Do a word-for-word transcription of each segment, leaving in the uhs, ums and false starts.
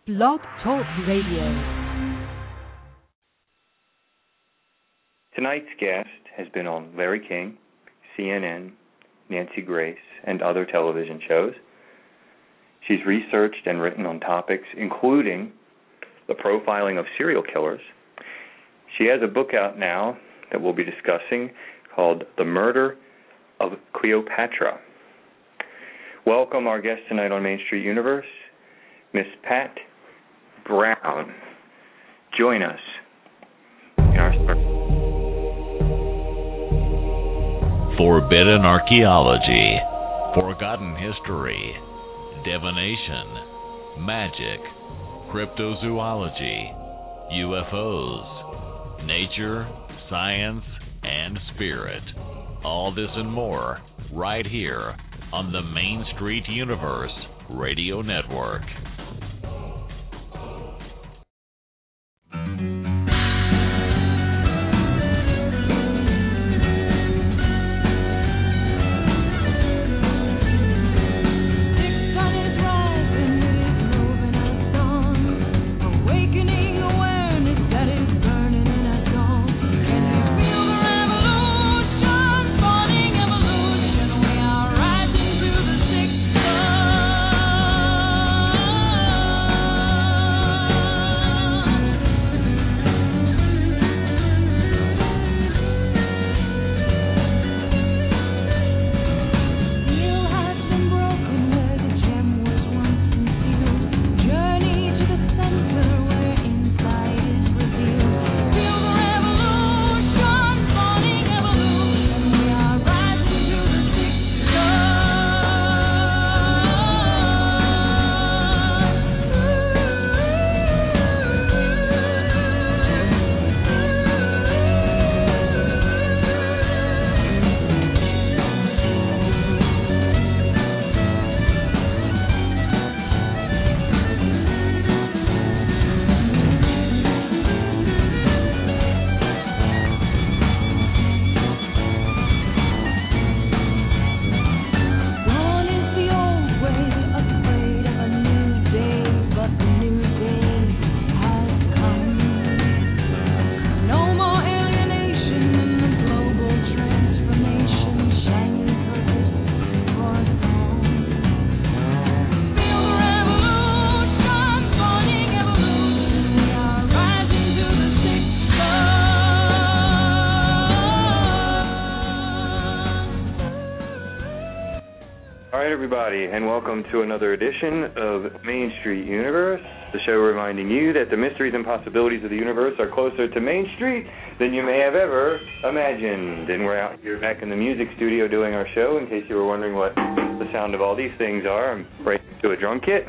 Blog Talk Radio. Tonight's guest has been on Larry King, C N N, Nancy Grace, and other television shows. She's researched and written on topics including the profiling of serial killers. She has a book out now that we'll be discussing called The Murder of Cleopatra. Welcome our guest tonight on Main Street Universe, Miss Pat Brown. Join us in our story. Forbidden archaeology, forgotten history, divination, magic, cryptozoology, U F Os, nature, science, and spirit. All this and more right here on the Main Street Universe Radio Network. Everybody, and welcome to another edition of Main Street Universe, the show reminding you that the mysteries and possibilities of the universe are closer to Main Street than you may have ever imagined. And we're out here back in the music studio doing our show, in case you were wondering what the sound of all these things are. I'm right to a drum kit.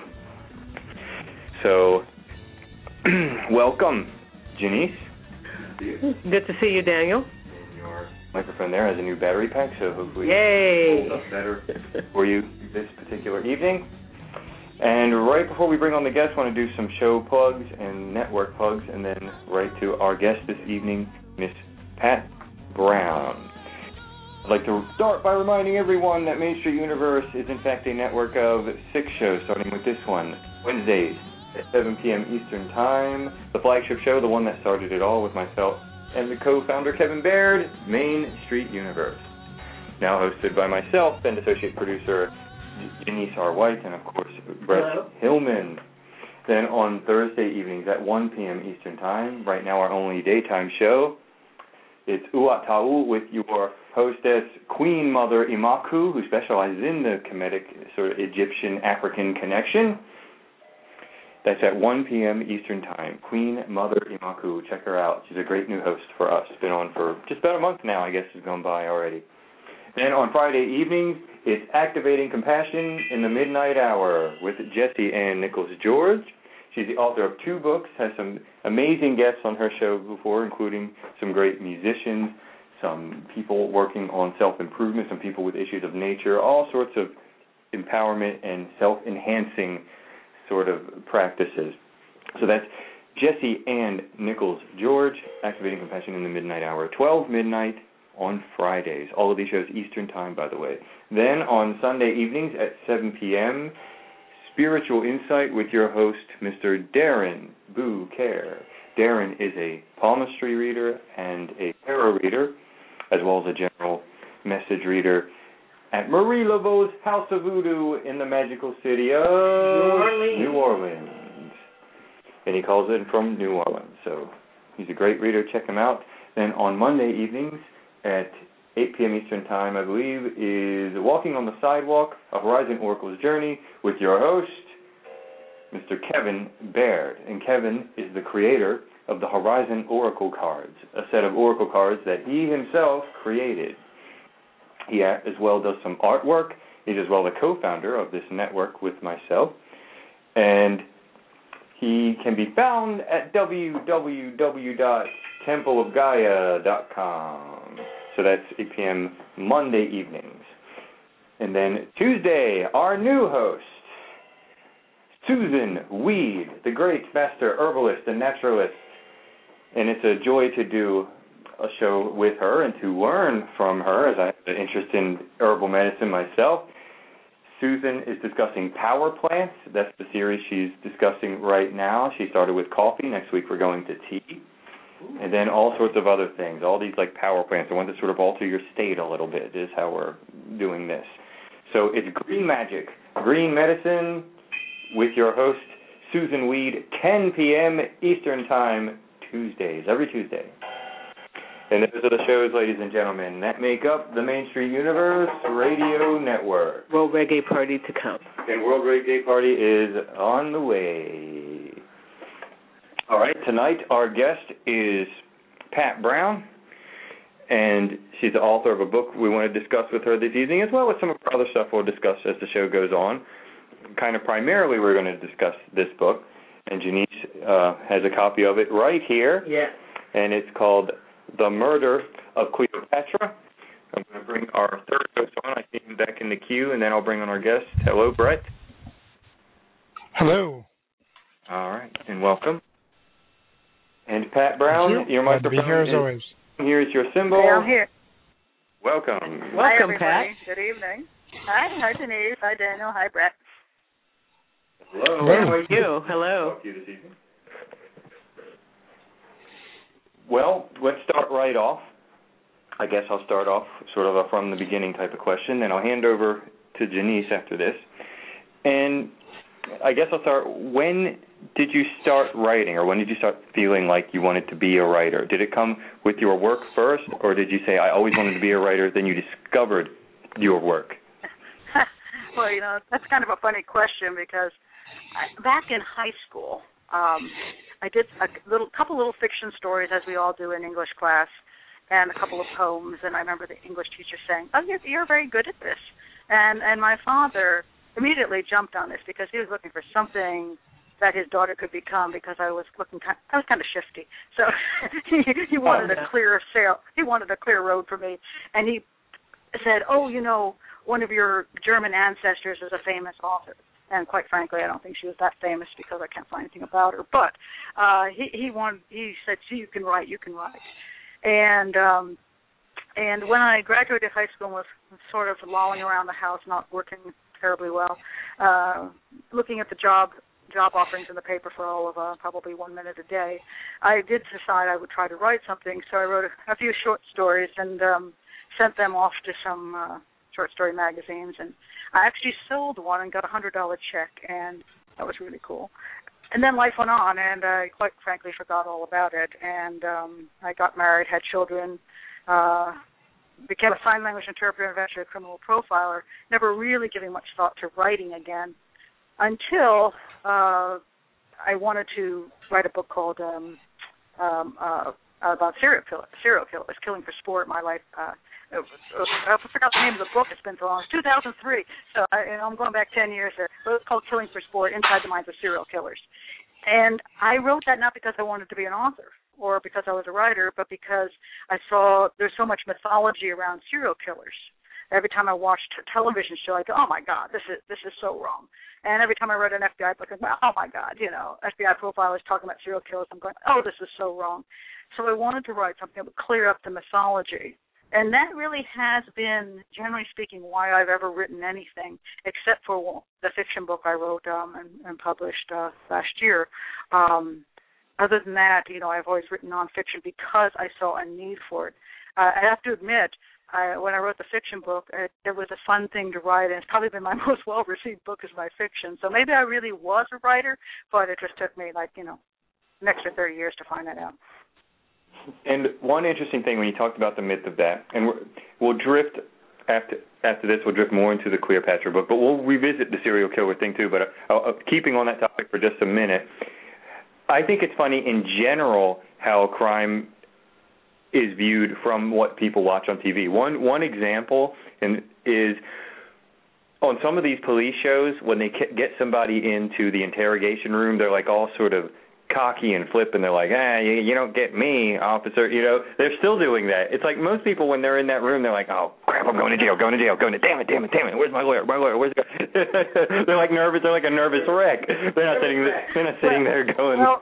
So, welcome, Janice. Good to see you, Daniel. Microphone there has a new battery pack, so hopefully Yay. it'll hold up better for you this particular evening. And right before we bring on the guests, I want to do some show plugs and network plugs, and then right to our guest this evening, Miss Pat Brown. I'd like to start by reminding everyone that Main Street Universe is in fact a network of six shows, starting with this one, Wednesdays at seven p.m. Eastern Time, the flagship show, the one that started it all with myself and the co-founder Kevin Baird, Main Street Universe. Now hosted by myself and associate producer Janice R. White and, of course, Brett Hello. Hillman. Then on Thursday evenings at one p.m. Eastern Time, right now our only daytime show, it's Uat Ta'u with your hostess, Queen Mother Imaku, who specializes in the Kemetic sort of Egyptian-African connection. That's at one p.m. Eastern Time. Queen Mother Imaku. Check her out. She's a great new host for us. Been on for just about a month now, I guess, has gone by already. Then on Friday evenings, it's Activating Compassion in the Midnight Hour with Jessie Ann Nichols George. She's the author of two books, has some amazing guests on her show before, including some great musicians, some people working on self-improvement, some people with issues of nature, all sorts of empowerment and self-enhancing sort of practices. So that's Jessie Ann Nichols George, Activating Compassion in the Midnight Hour, twelve midnight on Fridays. All of these shows Eastern Time, by the way. Then on Sunday evenings at seven p.m., Spiritual Insight with your host, Mister Darren Bouquet. Darren is a palmistry reader and a tarot reader, as well as a general message reader at Marie Laveau's House of Voodoo in the magical city of New Orleans. New Orleans. And he calls in from New Orleans, so he's a great reader. Check him out. Then on Monday evenings at eight p.m. Eastern Time, I believe, is Walking on the Sidewalk, a Horizon Oracle's Journey with your host, Mister Kevin Baird. And Kevin is the creator of the Horizon Oracle cards, a set of oracle cards that he himself created. He as well does some artwork. He's as well the co-founder of this network with myself. And he can be found at w w w dot temple of gaia dot com. So that's eight p.m. Monday evenings. And then Tuesday, our new host, Susan Weed, the great master herbalist and naturalist. And it's a joy to do a show with her and to learn from her, as I have an interest in herbal medicine myself. Susan is discussing power plants. That's the series she's discussing right now. She started with coffee. Next week we're going to tea. And then all sorts of other things, all these like power plants, the ones that sort of alter your state a little bit is how we're doing this. So it's Green Magic, Green Medicine with your host, Susan Weed, ten p.m. Eastern Time, Tuesdays, every Tuesday. And those are the shows, ladies and gentlemen, that make up the Main Street Universe Radio Network. World Reggae Party to come. And World Reggae Party is on the way. All right, tonight our guest is Pat Brown, and she's the author of a book we want to discuss with her this evening, as well as some of our other stuff we'll discuss as the show goes on. Kind of primarily we're going to discuss this book, and Janice uh, has a copy of it right here. Yeah. And it's called The Murder of Cleopatra. I'm going to bring our third host on. I see him back in the queue, and then I'll bring on our guest. Hello, Brett. Hello. All right, and welcome. And Pat Brown, you. your microphone be here as is, always. Here is your symbol. Hey, I'm here. Welcome. Welcome, Hi, everybody. Pat. Good evening. Hi, hi, Denise. Hi, Daniel. Hi, Brett. Hello. Hello. How are you? Hello. Talk to you this evening. Well, let's start right off. I guess I'll start off sort of a from the beginning type of question, then I'll hand over to Janice after this. And I guess I'll start, when did you start writing, or when did you start feeling like you wanted to be a writer? Did it come with your work first, or did you say, I always wanted to be a writer, then you discovered your work? Well, you know, that's kind of a funny question because I, back in high school, um, I did a little couple little fiction stories, as we all do in English class, and a couple of poems, and I remember the English teacher saying, oh, you're, you're very good at this. And, and my father immediately jumped on this because he was looking for something that his daughter could become, because I was looking kind I was kind of shifty. So he, he wanted oh, yeah. a clear sail. He wanted a clear road for me. And he said, oh, you know, one of your German ancestors is a famous author. And quite frankly, I don't think she was that famous because I can't find anything about her. But uh, he he wanted, he said, "See, you can write, you can write." And um, and when I graduated high school and was sort of lolling around the house, not working terribly well, uh, looking at the job job offerings in the paper for all of uh, probably one minute a day, I did decide I would try to write something. So I wrote a, a few short stories and um, sent them off to some uh, short story magazines, and I actually sold one and got a one hundred dollars check, and that was really cool. And then life went on, and I quite frankly forgot all about it, and um, I got married, had children, uh, became a sign language interpreter, and eventually a criminal profiler, never really giving much thought to writing again until uh, I wanted to write a book called um, um, uh, about serial, kill- serial killers, killing for sport, my life. Uh, I forgot the name of the book. It's been so long. It's two thousand three. So I, you know, I'm going back ten years here. But it's called Killing for Sport, Inside the Minds of Serial Killers. And I wrote that not because I wanted to be an author or because I was a writer, but because I saw there's so much mythology around serial killers. Every time I watched a television show, I go, oh, my God, this is this is so wrong. And every time I read an F B I book, I go, oh, my God, you know, F B I profilers talking about serial killers, I'm going, oh, this is so wrong. So I wanted to write something that would clear up the mythology and that really has been, generally speaking, why I've ever written anything, except for the fiction book I wrote um, and, and published uh, last year. Um, other than that, you know, I've always written nonfiction because I saw a need for it. Uh, I have to admit, I, when I wrote the fiction book, it, it was a fun thing to write, and it's probably been my most well-received book is my fiction. So maybe I really was a writer, but it just took me, like, you know, an extra thirty years to find that out. And one interesting thing when you talked about the myth of that, and we're, we'll drift after after this, we'll drift more into the Cleopatra book, but we'll revisit the serial killer thing too. But uh, uh, keeping on that topic for just a minute, I think it's funny in general how crime is viewed from what people watch on T V. One one example and is on some of these police shows when they get somebody into the interrogation room, they're like all sort of cocky and flip, and they're like, ah, you, you don't get me, officer. You know, they're still doing that. It's like most people when they're in that room, they're like, oh, crap, I'm going to jail, going to jail, going to, damn it, damn it, damn it, where's my lawyer, my lawyer, where's the guy? They're like nervous, they're like a nervous wreck. They're not sitting there, they're not sitting there going. Well,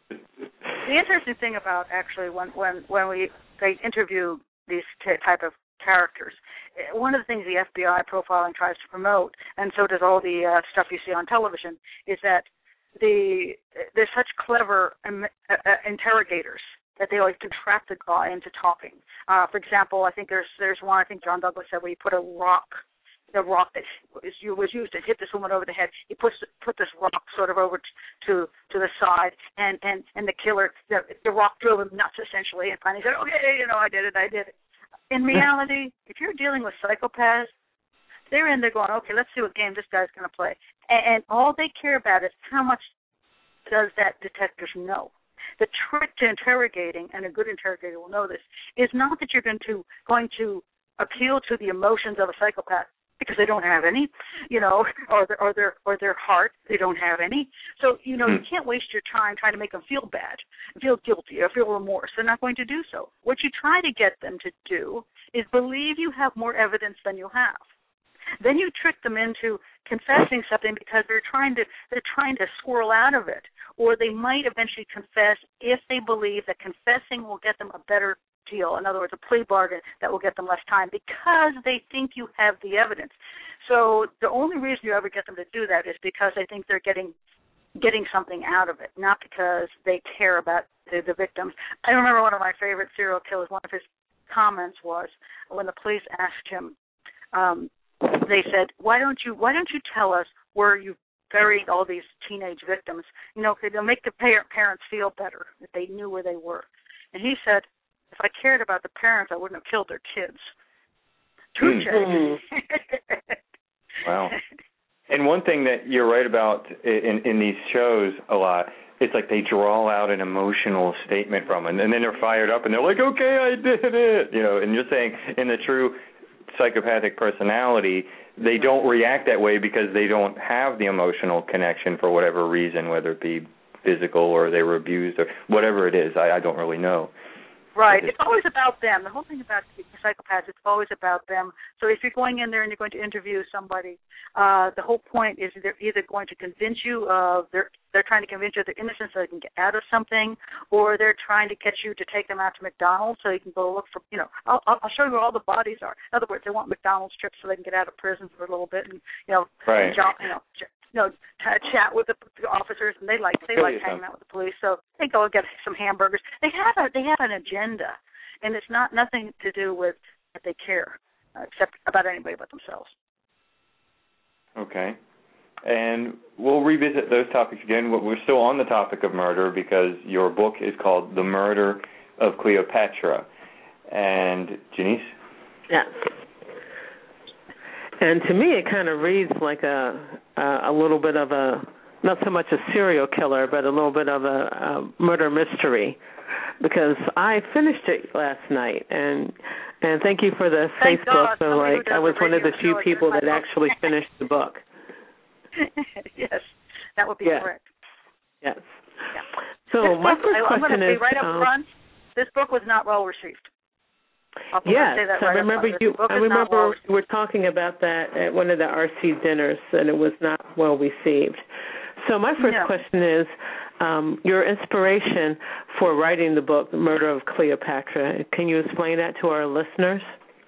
the interesting thing about actually when, when, when we they interview these t- type of characters, one of the things the F B I profiling tries to promote, and so does all the uh, stuff you see on television, is that The they're such clever um, uh, uh, interrogators that they always can trap the guy into talking. Uh, for example, I think there's there's one I think John Douglas said where he put a rock, the rock that was, was used to hit this woman over the head. He puts put this rock sort of over t- to to the side, and and and the killer the, the rock drove him nuts essentially, and finally said, okay, you know, I did it, I did it. In reality, if you're dealing with psychopaths, they're in there going, okay, let's see what game this guy's going to play. And, and all they care about is how much does that detective know. The trick to interrogating, and a good interrogator will know this, is not that you're going to going to appeal to the emotions of a psychopath because they don't have any, you know, or their or their or their heart, they don't have any. So, you know, you can't waste your time trying to make them feel bad, feel guilty, or feel remorse. They're not going to do so. What you try to get them to do is believe you have more evidence than you have. Then you trick them into confessing something because they're trying to they're trying to squirrel out of it, or they might eventually confess if they believe that confessing will get them a better deal. In other words, a plea bargain that will get them less time because they think you have the evidence. So the only reason you ever get them to do that is because they think they're getting getting something out of it, not because they care about the, the victims. I remember one of my favorite serial killers. One of his comments was when the police asked him. Um, They said, "Why don't you? Why don't you tell us where you buried all these teenage victims? You know, it'll make the parents feel better if they knew where they were." And he said, "If I cared about the parents, I wouldn't have killed their kids." Touche. Mm-hmm. Wow. And one thing that you're right about in in these shows a lot, it's like they draw out an emotional statement from it, and then they're fired up, and they're like, "Okay, I did it," you know. And you're saying in the true psychopathic personality, they don't react that way because they don't have the emotional connection for whatever reason, whether it be physical or they were abused or whatever it is. I, I don't really know. Right. It's always about them. The whole thing about psychopaths, it's always about them. So if you're going in there and you're going to interview somebody, uh, the whole point is they're either going to convince you of they're they're trying to convince you of their innocence so they can get out of something, or they're trying to get you to take them out to McDonald's so you can go look for, you know, I'll, I'll show you where all the bodies are. In other words, they want McDonald's trips so they can get out of prison for a little bit and, you know, right. jump, you know, you know, t- chat with the, the officers, and they like they like hanging out with the police. So they go and get some hamburgers. They have a they have an agenda, and it's not nothing to do with that they care, uh, except about anybody but themselves. Okay, and we'll revisit those topics again. We're still on the topic of murder because your book is called "The Murder of Cleopatra," and Janice. Yeah. And to me, it kind of reads like a a little bit of a, not so much a serial killer, but a little bit of a, a murder mystery, because I finished it last night, and and thank you for the thank Facebook. God, so like I was one of the few people that book. actually finished the book. Yes, that would be yeah. correct. Yes. Yeah. So this my book, first I, question I'm going to be is, right up um, front. This book was not well received. Yes, right I remember you. I remember we were talking about that at one of the R C dinners, and it was not well received. So my first no. question is, um, your inspiration for writing the book, The Murder of Cleopatra. Can you explain that to our listeners?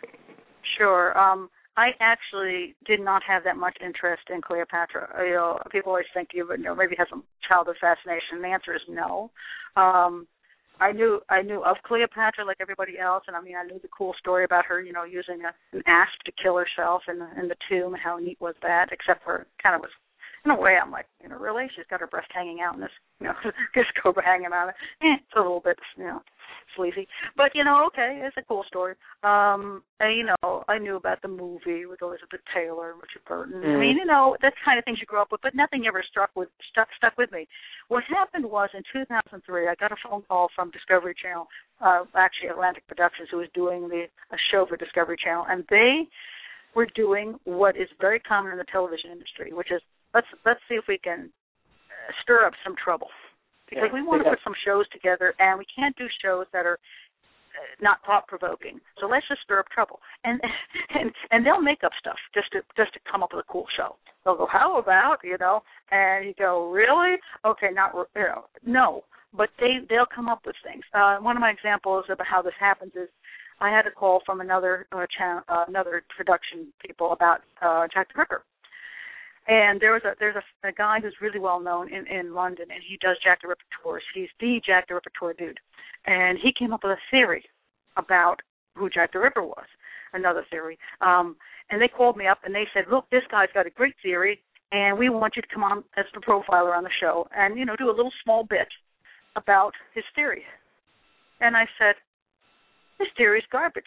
Sure. Um, I actually did not have that much interest in Cleopatra. You know, people always think you, you know, maybe have some childhood fascination. The answer is no. Um, I knew I knew of Cleopatra like everybody else, and I mean I knew the cool story about her, you know, using a, an asp to kill herself in the in the tomb. How neat was that? Except for kind of was, in a way, I'm like, you know, really, she's got her breast hanging out in this, you know, this cobra hanging out. Eh, it's a little bit, you know, sleazy, but you know, okay, it's a cool story. Um, and you know, I knew about the movie with Elizabeth Taylor and Richard Burton. Mm. I mean, you know, that's kind of things you grew up with, but nothing ever struck with stuck stuck with me. What happened was in two thousand three, I got a phone call from Discovery Channel, uh, actually Atlantic Productions, who was doing the a show for Discovery Channel, and they were doing what is very common in the television industry, which is let's let's see if we can stir up some trouble. Because yeah, we want to put some shows together, and we can't do shows that are not thought-provoking. So let's just stir up trouble, and and and they'll make up stuff just to just to come up with a cool show. They'll go, how about, you know, and you go, really? Okay, not you know, no, but they they'll come up with things. Uh, one of my examples about how this happens is I had a call from another uh, channel, uh, another production people about uh, Jack the Ripper. And there was a there's a, a guy who's really well known in, in London, and he does Jack the Ripper tours. He's the Jack the Ripper tour dude, and he came up with a theory about who Jack the Ripper was. Another theory, um, and they called me up and they said, "Look, this guy's got a great theory, and we want you to come on as the profiler on the show, and you know, do a little small bit about his theory." And I said, "This theory is garbage."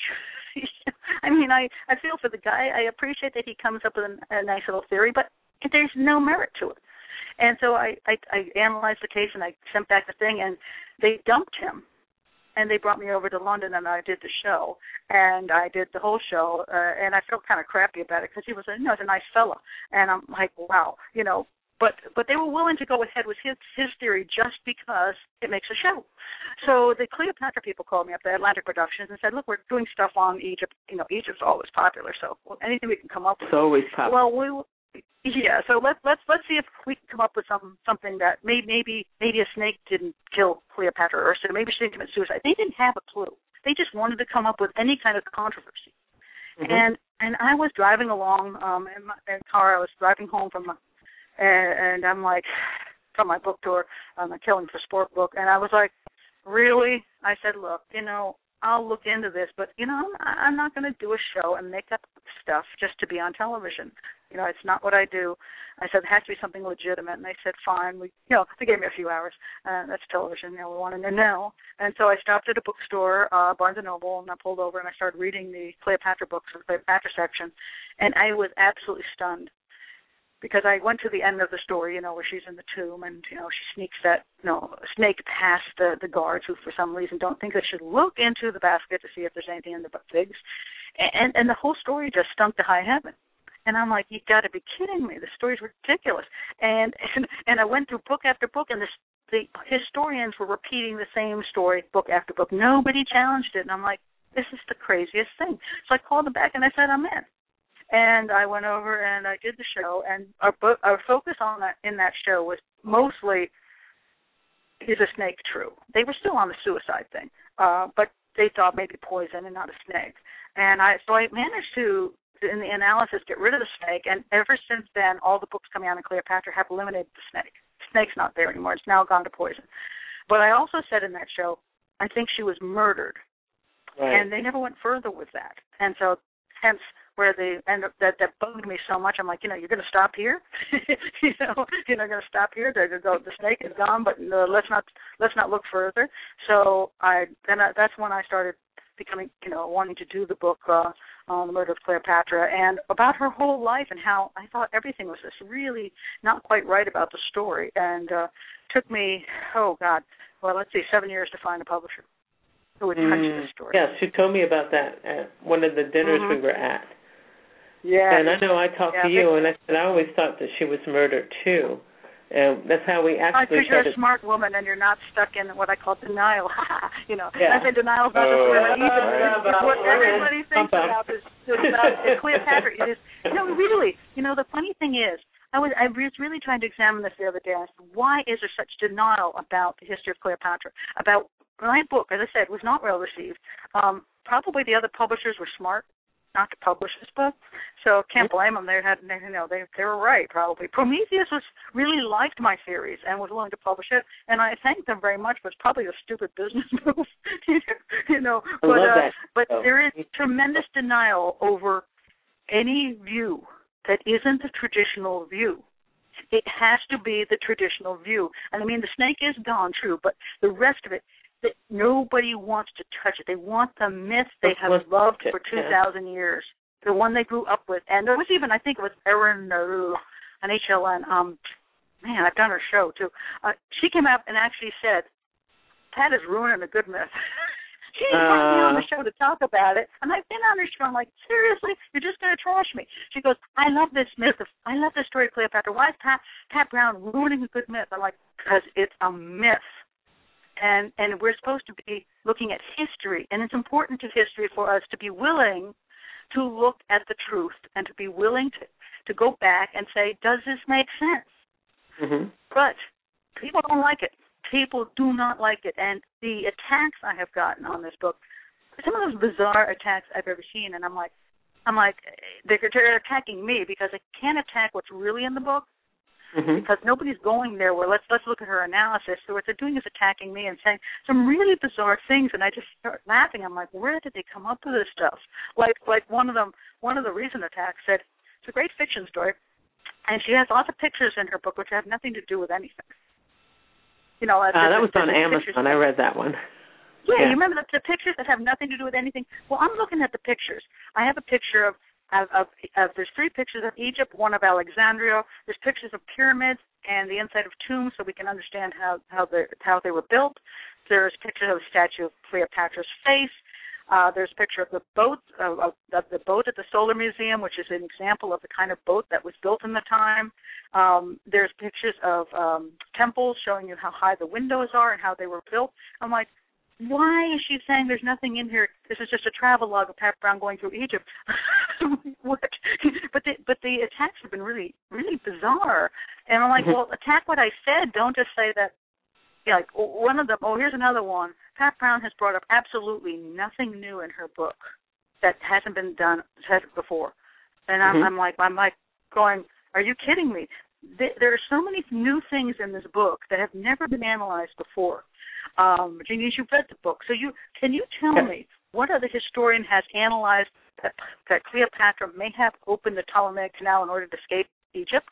I mean, I, I feel for the guy. I appreciate that he comes up with a, a nice little theory, but there's no merit to it. And so I, I, I analyzed the case, and I sent back the thing, and they dumped him. And they brought me over to London, and I did the show. And I did the whole show, uh, and I felt kind of crappy about it because he was a, you know, he was a nice fella. And I'm like, wow, you know. But but they were willing to go ahead with his his theory just because it makes a show. So the Cleopatra people called me up, the Atlantic Productions, and said, look, we're doing stuff on Egypt. You know, Egypt's always popular, so well, anything we can come up with. It's always popular. Well, we yeah. So let's let's let's see if we can come up with some something that may, maybe maybe a snake didn't kill Cleopatra, or so maybe she didn't commit suicide. They didn't have a clue. They just wanted to come up with any kind of controversy. Mm-hmm. And and I was driving along um, in my in car. I was driving home from. A, And, and I'm like, from my book tour, on the Killing for Sport book, and I was like, really? I said, look, you know, I'll look into this, but, you know, I'm, I'm not going to do a show and make up stuff just to be on television. You know, it's not what I do. I said, it has to be something legitimate, and they said, fine. We, you know, they gave me a few hours. Uh, that's television. You know, we wanted to know. And so I stopped at a bookstore, uh, Barnes and Noble, and I pulled over, and I started reading the Cleopatra books, the Cleopatra section, and I was absolutely stunned. Because I went to the end of the story, you know, where she's in the tomb, and you know she sneaks that, you know, snake past the the guards who, for some reason, don't think they should look into the basket to see if there's anything in there but figs, and and the whole story just stunk to high heaven. And I'm like, you got to be kidding me! The story's ridiculous. And and and I went through book after book, and this, the historians were repeating the same story book after book. Nobody challenged it, and I'm like, this is the craziest thing. So I called them back and I said, I'm in. And I went over and I did the show, and our, bo- our focus on that in that show was mostly, is a snake true? They were still on the suicide thing, uh, but they thought maybe poison and not a snake. And I so I managed to, in the analysis, get rid of the snake, and ever since then, all the books coming out in Cleopatra have eliminated the snake. The snake's not there anymore. It's now gone to poison. But I also said in that show, I think she was murdered. Right. And they never went further with that. And so, hence, where they end up, that, that bugged me so much. I'm like, you know, you're going to stop here? you know, you're not going to stop here. They're going to go, the snake is gone, but uh, let's not let's not look further. So I then I, that's when I started becoming, you know, wanting to do the book uh, on the murder of Cleopatra and about her whole life and how I thought everything was just really not quite right about the story. And uh, took me, oh, God, well, let's see, seven years to find a publisher who would touch mm, the story. Yes, you told me about that at one of the dinners mm-hmm. we were at. Yeah. And I know I talked yeah, to you, and I said I always thought that she was murdered, too. And that's how we actually Because you're a smart woman and you're not stuck in what I call denial. you know, yeah. I say denial's not the word. Even it's what everybody thinks about is, is about is Cleopatra. It is, you know, really, you know, the funny thing is, I was I was really trying to examine this the other day. I said, why is there such denial about the history of Cleopatra? About my book, as I said, was not well received. Um, probably the other publishers were smart not to publish this book, so can't blame them. They had, you know, they they were right probably. Prometheus was really liked my series and was willing to publish it, and I thank them very much. But it's probably a stupid business move, you know. I But love uh, that. but Oh. there is tremendous denial over any view that isn't the traditional view. It has to be the traditional view. And I mean, the snake is gone, true, but the rest of it, that nobody wants to touch it. They want the myth they have loved for two thousand years, the one they grew up with. And there was even, I think it was Erin, uh, on H L N, um, man, I've done her show, too. Uh, she came out and actually said, Pat is ruining a good myth. She didn't uh, me on the show to talk about it, and I've been on her show. I'm like, seriously, you're just going to trash me? She goes, I love this myth. Of, I love this story of Cleopatra. Why is Pat, Pat Brown ruining a good myth? I'm like, because it's a myth, and and we're supposed to be looking at history, and it's important to history for us to be willing to look at the truth and to be willing to to go back and say, does this make sense? Mm-hmm. But people don't like it. People do not like it, and the attacks I have gotten on this book, some of those bizarre attacks I've ever seen, and I'm like, I'm like, they're, they're attacking me because I can't attack what's really in the book mm-hmm. because nobody's going there. Where let's let's look at her analysis. So what they're doing is attacking me and saying some really bizarre things, and I just start laughing. I'm like, where did they come up with this stuff? Like like one of them, one of the recent attacks said it's a great fiction story, and she has lots of pictures in her book which have nothing to do with anything. You know, uh, uh, that was on Amazon. I read that one. Yeah, yeah. You remember the, the pictures that have nothing to do with anything? Well, I'm looking at the pictures. I have a picture of, of, of, of there's three pictures of Egypt, one of Alexandria. There's pictures of pyramids and the inside of tombs so we can understand how, how, they, how they were built. There's pictures of the statue of Cleopatra's face. Uh, there's a picture of the boat, of, of, of the boat at the Solar Museum, which is an example of the kind of boat that was built in the time. Um, there's pictures of um, temples showing you how high the windows are and how they were built. I'm like, why is she saying there's nothing in here? This is just a travelogue of Pat Brown going through Egypt. What? But the, but the attacks have been really, really bizarre. And I'm like, well, attack what I said. Don't just say that. Yeah, like one of them, oh, here's another one. Pat Brown has brought up absolutely nothing new in her book that hasn't been done said before. And I'm, mm-hmm. I'm like, I'm like going, are you kidding me? There are so many new things in this book that have never been analyzed before. Um, Janice, you've read the book. So you can you tell yes. me what other historian has analyzed that, that Cleopatra may have opened the Ptolemaic Canal in order to escape Egypt?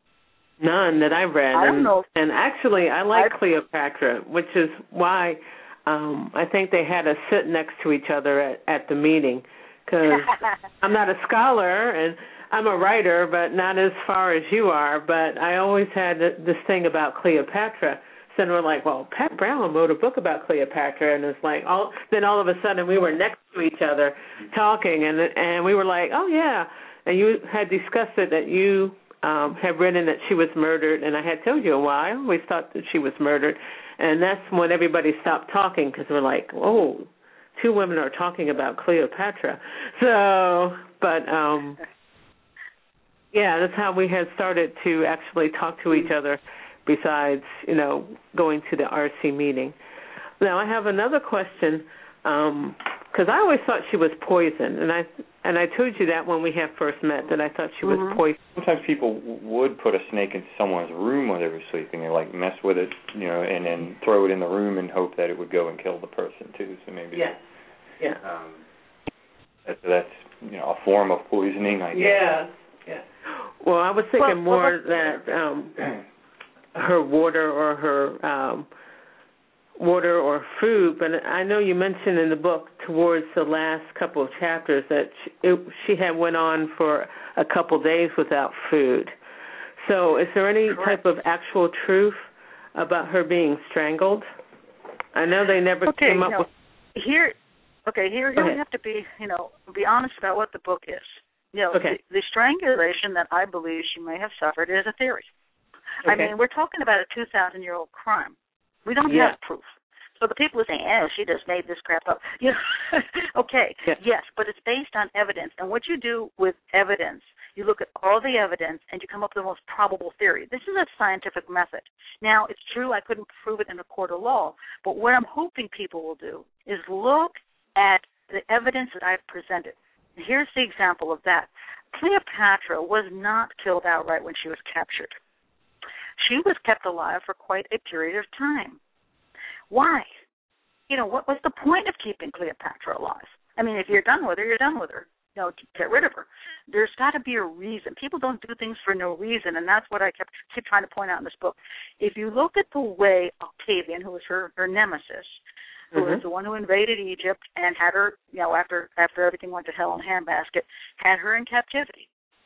None that I've read. I don't and, know. And actually, I like I've, Cleopatra, which is why um, I think they had us sit next to each other at, at the meeting, because I'm not a scholar and I'm a writer, but not as far as you are. But I always had this thing about Cleopatra. So we're like, well, Pat Brown wrote a book about Cleopatra, and it's like, all. Then all of a sudden we were next to each other talking, and and we were like, oh yeah, and you had discussed it that you. Um, had written that she was murdered, and I had told you, well, I always thought that she was murdered, and that's when everybody stopped talking because we're like, oh, two women are talking about Cleopatra. So, but, um, yeah, that's how we had started to actually talk to each other besides, you know, going to the R C meeting. Now, I have another question, um, because I always thought she was poisoned, and I and I told you that when we had first met, that I thought she was mm-hmm. poisoned. Sometimes people w- would put a snake in someone's room while they were sleeping. They like mess with it, you know, and then throw it in the room and hope that it would go and kill the person too. So maybe yeah, yeah, um, that, that's you know a form of poisoning, I guess. Yeah, yeah. Well, I was thinking well, more well, that um, her water or her. Um, water or food, but I know you mentioned in the book towards the last couple of chapters that she, it, she had went on for a couple days without food. So is there any Correct. type of actual truth about her being strangled? I know they never okay, came up no. with... Here, okay, here, here we have to be, you know, be honest about what the book is. You know, okay. the, the strangulation that I believe she may have suffered is a theory. Okay. I mean, we're talking about a two thousand year old crime. We don't yeah. have proof. So the people who say, oh, she just made this crap up. You know, okay, yeah. yes, but it's based on evidence. And what you do with evidence You look at all the evidence, and you come up with the most probable theory. This is a scientific method. Now, it's true I couldn't prove it in a court of law, but what I'm hoping people will do is look at the evidence that I've presented. And here's the example of that. Cleopatra was not killed outright when she was captured. She was kept alive for quite a period of time. Why? You know, what was the point of keeping Cleopatra alive? I mean, if you're done with her, you're done with her. You know, get rid of her. There's got to be a reason. People don't do things for no reason, and that's what I kept keep trying to point out in this book. If you look at the way Octavian, who was her, her nemesis, who mm-hmm. was the one who invaded Egypt and had her, you know, after after everything went to hell in a handbasket, had her in captivity.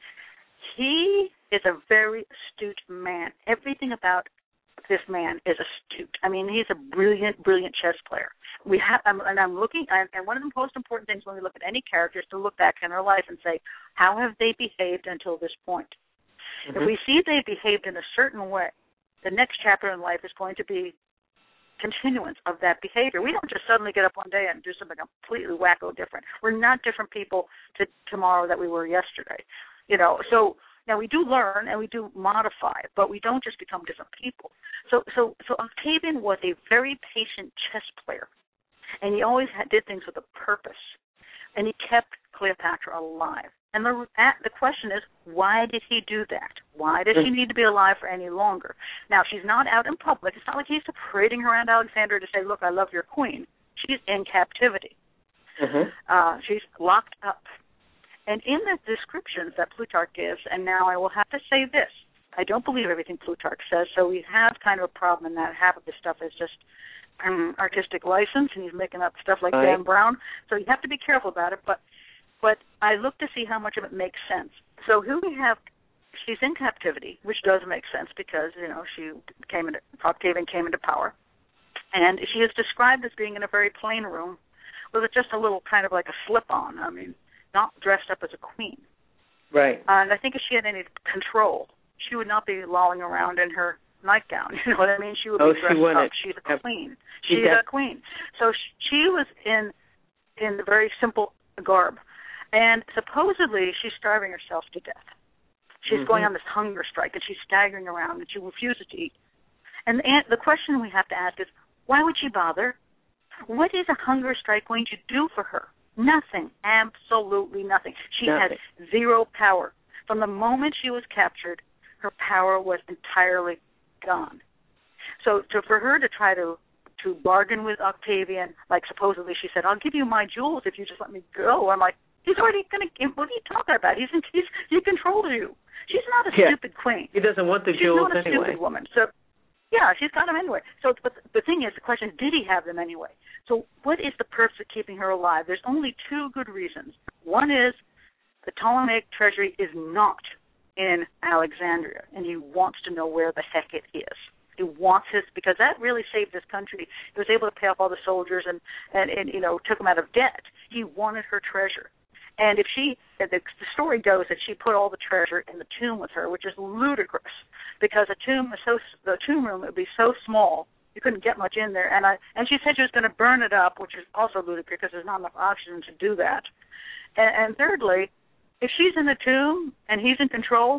He is a very astute man. Everything about this man is astute. I mean, he's a brilliant, brilliant chess player. We have, um, and I'm looking, and one of the most important things when we look at any character is to look back in their life and say, how have they behaved until this point? Mm-hmm. If we see they behaved in a certain way, the next chapter in life is going to be continuance of that behavior. We don't just suddenly get up one day and do something completely wacko different. We're not different people to tomorrow that we were yesterday. You know, so now we do learn and we do modify, but we don't just become different people. So, so, so Octavian was a very patient chess player, and he always had, did things with a purpose, and he kept Cleopatra alive. And the the question is, why did he do that? Why does she need to be alive for any longer? Now, she's not out in public. It's not like he's parading around Alexandria to say, look, I love your queen. She's in captivity. Mm-hmm. Uh, she's locked up. And in the descriptions that Plutarch gives, and now I will have to say this, I don't believe everything Plutarch says, so we have kind of a problem in that half of this stuff is just um, artistic license, and he's making up stuff like right. Dan Brown. So you have to be careful about it, but but I look to see how much of it makes sense. So here we have, she's in captivity, which does make sense because, you know, she came into, Octavian came into power. And she is described as being in a very plain room with just a little kind of like a slip-on. I mean, not dressed up as a queen. Right. Uh, and I think if she had any control, she would not be lolling around in her nightgown. You know what I mean? She would oh, be dressed she up. She's a queen. She's a queen. So she, she was in in the very simple garb. And supposedly she's starving herself to death. She's mm-hmm. going on this hunger strike, and she's staggering around, and she refuses to eat. And the, the question we have to ask is, why would she bother? What is a hunger strike going to do for her? Nothing. Absolutely nothing. She nothing. has zero power. From the moment she was captured, her power was entirely gone. So, so for her to try to, to bargain with Octavian, like supposedly she said, I'll give you my jewels if you just let me go. I'm like, he's already going to, what are you talking about? He's, in, he's He controls you. She's not a yeah. stupid queen. He doesn't want the she's jewels anyway. She's not a anyway. stupid woman. So, yeah, she's got them anyway. So, but the thing is, the question is, did he have them anyway? So what is the purpose of keeping her alive? There's only two good reasons. One is the Ptolemaic treasury is not in Alexandria, and he wants to know where the heck it is. He wants his, because that really saved his country. He was able to pay off all the soldiers and, and, and you know, took them out of debt. He wanted her treasure. And if she, the, the story goes that she put all the treasure in the tomb with her, which is ludicrous, because a tomb is so, the tomb room would be so small, you couldn't get much in there. And I, and she said she was going to burn it up, which is also ludicrous because there's not enough oxygen to do that. And, and thirdly, if she's in the tomb and he's in control,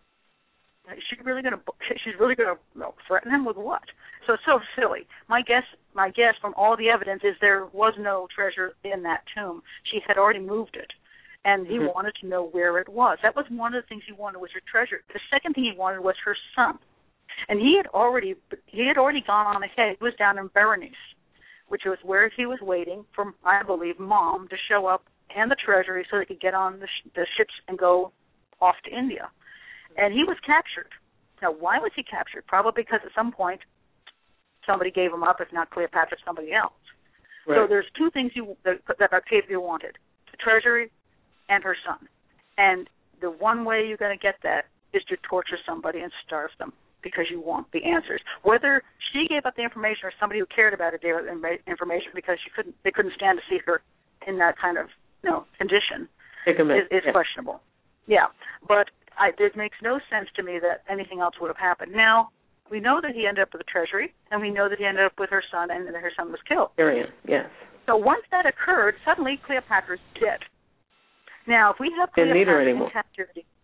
is she really going to, she's really going to you know, threaten him with what? So it's so silly. My guess, my guess from all the evidence is there was no treasure in that tomb. She had already moved it, and he mm-hmm. wanted to know where it was. That was one of the things he wanted was her treasure. The second thing he wanted was her son, and he had already he had already gone on ahead. He was down in Berenice, which was where he was waiting for, I believe, Mom to show up and the treasury so they could get on the, sh- the ships and go off to India. And he was captured. Now, why was he captured? Probably because at some point somebody gave him up, if not Cleopatra, somebody else. Right. So there's two things you, that, that Octavia wanted, the treasury and her son. And the one way you're going to get that is to torture somebody and starve them because you want the answers. Whether she gave up the information or somebody who cared about it gave up information because she couldn't, they couldn't stand to see her in that kind of you know, condition is, is yeah. questionable. Yeah, but I, it makes no sense to me that anything else would have happened. Now, we know that he ended up with the treasury, and we know that he ended up with her son, and that her son was killed. Arian, yes. So once that occurred, suddenly Cleopatra's dead. Now, if we have Cleopatra in captivity,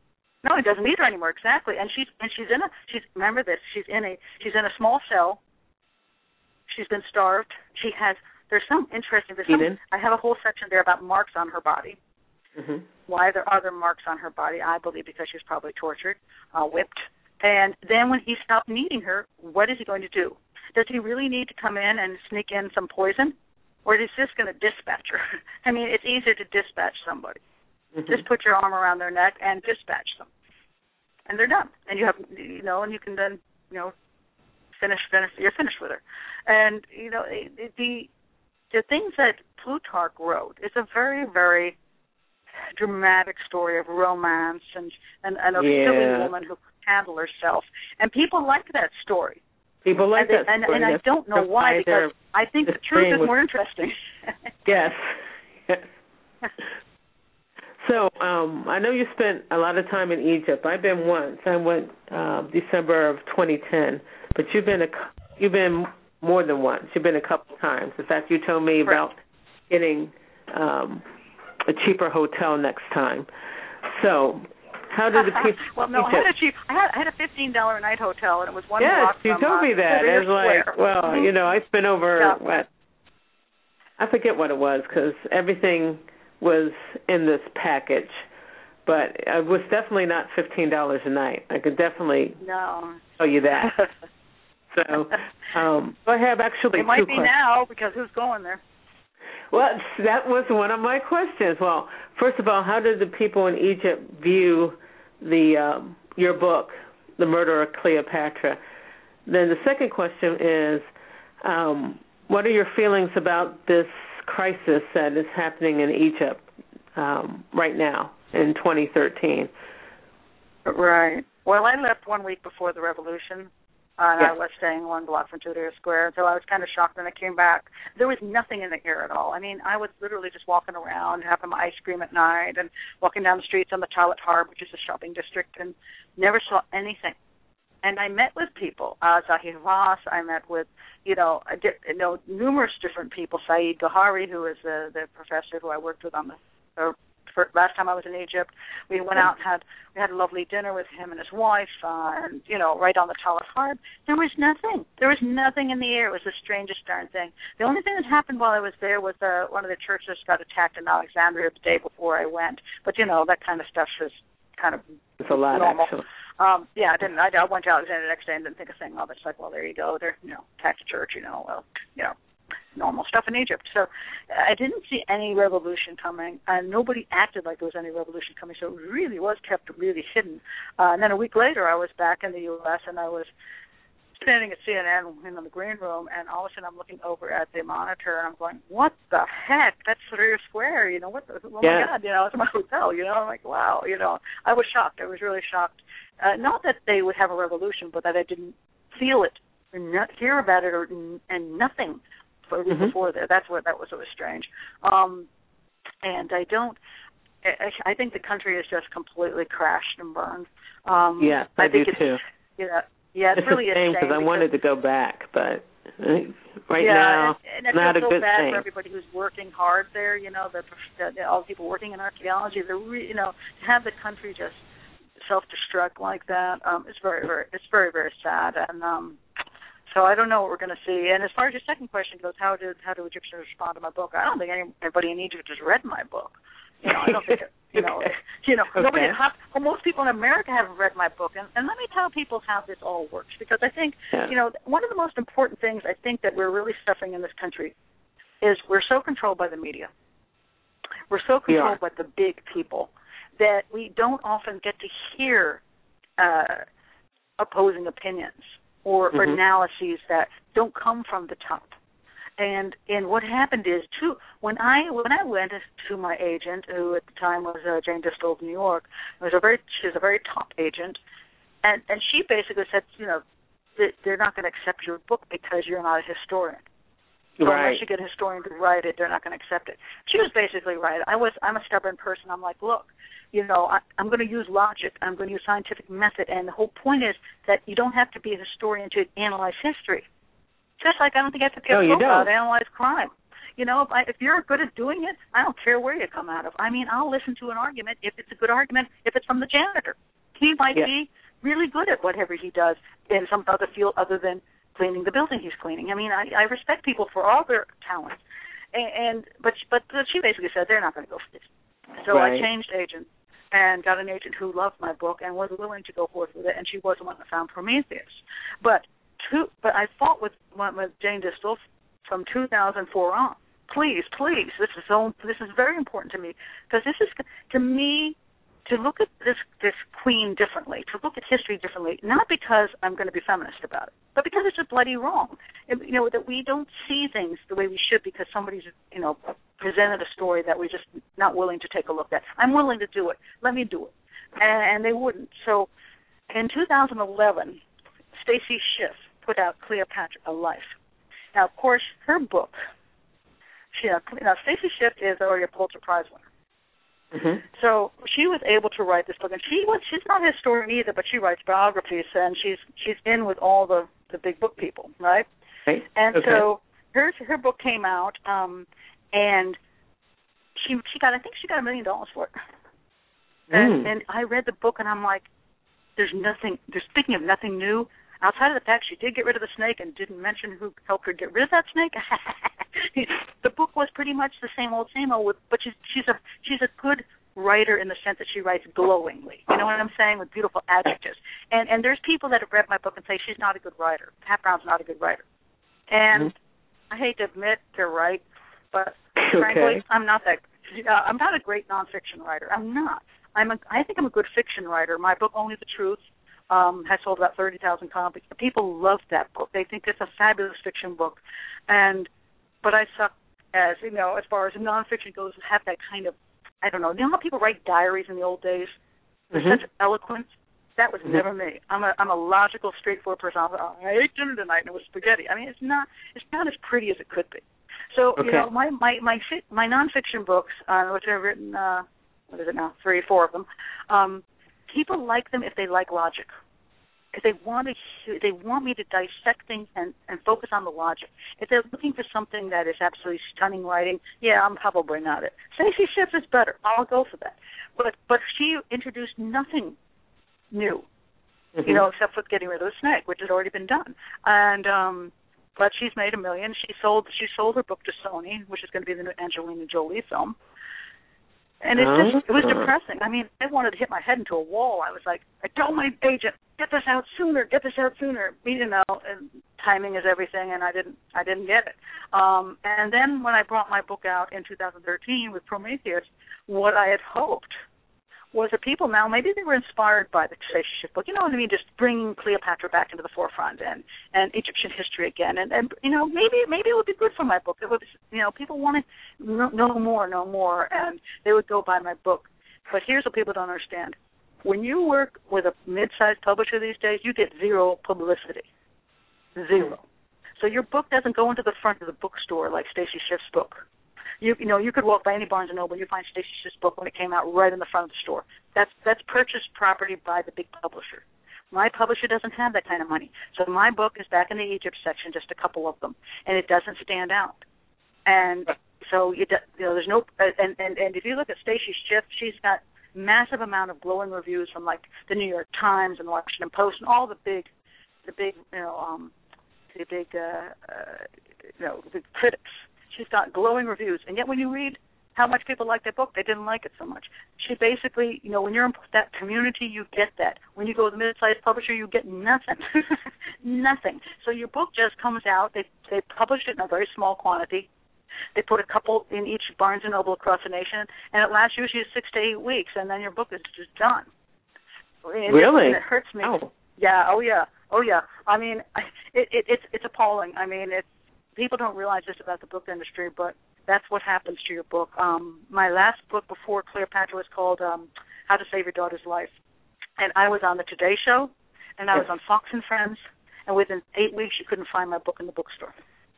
No, he doesn't need her anymore. Exactly. And she's and she's in a she's remember this. She's in a she's in a small cell. She's been starved. She has there's some interesting. There's some, I have a whole section there about marks on her body. Mm-hmm. Why there are other marks on her body? I believe because she was probably tortured, uh, whipped. And then when he stopped needing her, what is he going to do? Does he really need to come in and sneak in some poison, or is he just going to dispatch her? I mean, it's easier to dispatch somebody. Mm-hmm. Just put your arm around their neck and dispatch them, and they're done. And you have, you know, and you can then, you know, finish, finish. You're finished with her. And you know, it, it, the the things that Plutarch wrote is a very, very dramatic story of romance and and, and a yeah. silly woman who could handle herself. And people like that story. People like and they, that and, story. And, and I don't know why, because I think the truth is was, more interesting. Yes. So um, I know you spent a lot of time in Egypt. I've been once. I went um, December of twenty ten. But you've been a, you've been more than once. You've been a couple times. In fact, you told me Correct. about getting um, a cheaper hotel next time. So how did the people? Well, no, I had a cheap. I had, I had a fifteen dollar a night hotel, and it was one yes, block from. Yes, you told uh, me that. It was like, Square. well, Mm-hmm. you know, I spent over yeah. what? I forget what it was because everything was in this package, but it was definitely not fifteen dollars a night. I could definitely no. tell you that. So, um, I have actually it might two be questions. now because who's going there? Well, that was one of my questions. Well, first of all, how did the people in Egypt view the um, your book, The Murder of Cleopatra? Then the second question is, um, what are your feelings about this crisis that is happening in Egypt um, right now in twenty thirteen? Right. Well, I left one week before the revolution. Uh, and yeah. I was staying one block from Tudor Square, so I was kind of shocked when I came back. There was nothing in the air at all. I mean, I was literally just walking around, having my ice cream at night, and walking down the streets on the Talat Harb, which is a shopping district, and never saw anything. And I met with people, uh, Zahir Voss. I met with, you know, I did, you know, numerous different people. Saeed Gohari, who is the, the professor who I worked with on the uh, for, last time I was in Egypt. We went out and had we had a lovely dinner with him and his wife, uh, and you know, right on the Talat Harb. There was nothing. There was nothing in the air. It was the strangest darn thing. The only thing that happened while I was there was uh, one of the churches got attacked in Alexandria the day before I went. But you know, that kind of stuff is kind of it's a lot normal. actually. Um, yeah, I didn't. I, I went to Alexandria the next day and didn't think a thing of it. It's like, well, there you go. They're, you know, attacked a church. You know, well, you know. normal stuff in Egypt. So I didn't see any revolution coming, and nobody acted like there was any revolution coming, so it really was kept really hidden. Uh, and then a week later, I was back in the U S, and I was standing at C N N in the green room, and all of a sudden I'm looking over at the monitor, and I'm going, what the heck? That's Tahrir Square, you know, what the, oh yeah. my God, you know, it's my hotel, you know, I'm like, wow, you know. I was shocked. I was really shocked. Uh, not that they would have a revolution, but that I didn't feel it or not hear about it or and nothing. Mm-hmm. Before there, that's what that was. It was strange, um, and I don't. I, I think the country is just completely crashed and burned. Um, yeah, I, I think do it's, too. Yeah, yeah, it's, it's really a shame because I wanted to go back, but right yeah, now, and, and I not feel a so good bad thing. for everybody who's working hard there. You know, the, the all the people working in archaeology. They're re, you know, to have the country just self-destruct like that. Um, it's very, very, it's very, very sad, and. Um, So I don't know what we're going to see. And as far as your second question goes, how did how do Egyptians respond to my book? I don't think anybody in Egypt has read my book. You know, I don't think it, you know, okay. you know, okay. nobody. Well, most people in America haven't read my book. And, and let me tell people how this all works, because I think, yeah. you know, one of the most important things I think that we're really suffering in this country is we're so controlled by the media. We're so controlled by the big people that we don't often get to hear uh, opposing opinions. Or, mm-hmm. or analyses that don't come from the top. And and what happened is, too, when I when I went to my agent, who at the time was uh, Jane Distel of New York, was a very she was a very top agent, and and she basically said, you know, that they're not going to accept your book because you're not a historian. So right. unless you get a historian to write it, they're not going to accept it. She was basically right. I was I'm a stubborn person. I'm like, look. You know, I, I'm going to use logic. I'm going to use scientific method. And the whole point is that you don't have to be a historian to analyze history. Just like I don't think I have to be a no, profile to analyze crime. You know, if, I, if you're good at doing it, I don't care where you come out of. I mean, I'll listen to an argument if it's a good argument, if it's from the janitor. He might yeah. be really good at whatever he does in some other field other than cleaning the building he's cleaning. I mean, I, I respect people for all their talents. And, and but but she basically said they're not going to go for this. So right. I changed agents and got an agent who loved my book and was willing to go forth with it, and she was the one that found Prometheus. But two, but I fought with with Jane Distel from two thousand four on. Please, please, this is so this is very important to me because this is to me. To look at this this queen differently, to look at history differently, not because I'm going to be feminist about it, but because it's just bloody wrong. And, you know, that we don't see things the way we should because somebody's, you know, presented a story that we're just not willing to take a look at. I'm willing to do it. Let me do it. And, and they wouldn't. So in two thousand eleven, Stacy Schiff put out Cleopatra, A Life. Now, of course, her book, she, now Stacy Schiff is already a Pulitzer Prize winner. Mm-hmm. So she was able to write this book, and she was she's not a historian either, but she writes biographies, and she's she's in with all the, the big book people, right? Right. And okay. so her her book came out, um, and she she got I think she got a million dollars for it. And, mm. and I read the book, and I'm like, there's nothing. There's speaking of nothing new. Outside of the fact she did get rid of the snake and didn't mention who helped her get rid of that snake, the book was pretty much the same old, same old. But she's she's a she's a good writer in the sense that she writes glowingly. You know what I'm saying, with beautiful adjectives. And and there's people that have read my book and say she's not a good writer. Pat Brown's not a good writer. And mm-hmm. I hate to admit they're right, but okay. frankly, I'm not that. Uh, I'm not a great nonfiction writer. I'm not. I'm a. I think I'm a good fiction writer. My book, Only the Truth, Um, has sold about thirty thousand copies. People love that book. They think it's a fabulous fiction book. And but I suck as, you know, as far as nonfiction goes, have that kind of, I don't know, you know how people write diaries in the old days with mm-hmm. such eloquence? That was mm-hmm. never me. I'm a I'm a logical, straightforward person. I, oh, I ate dinner tonight and it was spaghetti. I mean, it's not it's not as pretty as it could be. So, okay. you know, my my my, fi- my nonfiction books, uh, which I've written, uh, what is it now, three, four of them, um, people like them if they like logic. If they want to, they want me to dissect things and, and focus on the logic. If they're looking for something that is absolutely stunning writing, yeah, I'm probably not it. Stacy Schiff is better. I'll go for that. But but she introduced nothing new, mm-hmm. you know, except for getting rid of the snake, which has already been done. And um, but she's made a million. She sold she sold her book to Sony, which is going to be the new Angelina Jolie film. And it's just, it was depressing. I mean, I wanted to hit my head into a wall. I was like, I told my agent, get this out sooner, get this out sooner. You know, and timing is everything, and I didn't, I didn't get it. Um, and then when I brought my book out in two thousand thirteen with Prometheus, what I had hoped was that people now, maybe they were inspired by the Stacy Schiff book, you know what I mean, just bringing Cleopatra back into the forefront and, and Egyptian history again. And, and, you know, maybe maybe it would be good for my book. It would, you know, people want to know, know more, know more, and they would go buy my book. But here's what people don't understand. When you work with a mid-sized publisher these days, you get zero publicity. Zero. So your book doesn't go into the front of the bookstore like Stacy Schiff's book. You, you know, you could walk by any Barnes and Noble, you find Stacy Schiff's book when it came out right in the front of the store. That's that's purchased property by the big publisher. My publisher doesn't have that kind of money, so my book is back in the Egypt section, just a couple of them, and it doesn't stand out. And so you, you know, there's no, and and and if you look at Stacy Schiff, she's got massive amount of glowing reviews from like the New York Times and the Washington Post and all the big, the big, you know, um, the big, uh, uh, you know, the critics. She's got glowing reviews, and yet when you read how much people like that book, they didn't like it so much. She basically, you know, when you're in that community, you get that. When you go to the mid-sized publisher, you get nothing, nothing. So your book just comes out. They they published it in a very small quantity. They put a couple in each Barnes and Noble across the nation, and it lasts usually six to eight weeks, and then your book is just done. And really? It, it hurts me. Oh. Yeah. Oh yeah. Oh yeah. I mean, it, it, it's it's appalling. I mean, it's. People don't realize this about the book industry, but that's what happens to your book. Um, my last book before Cleopatra was called um, How to Save Your Daughter's Life. And I was on the Today Show, and I was on Fox and Friends, and within eight weeks you couldn't find my book in the bookstore.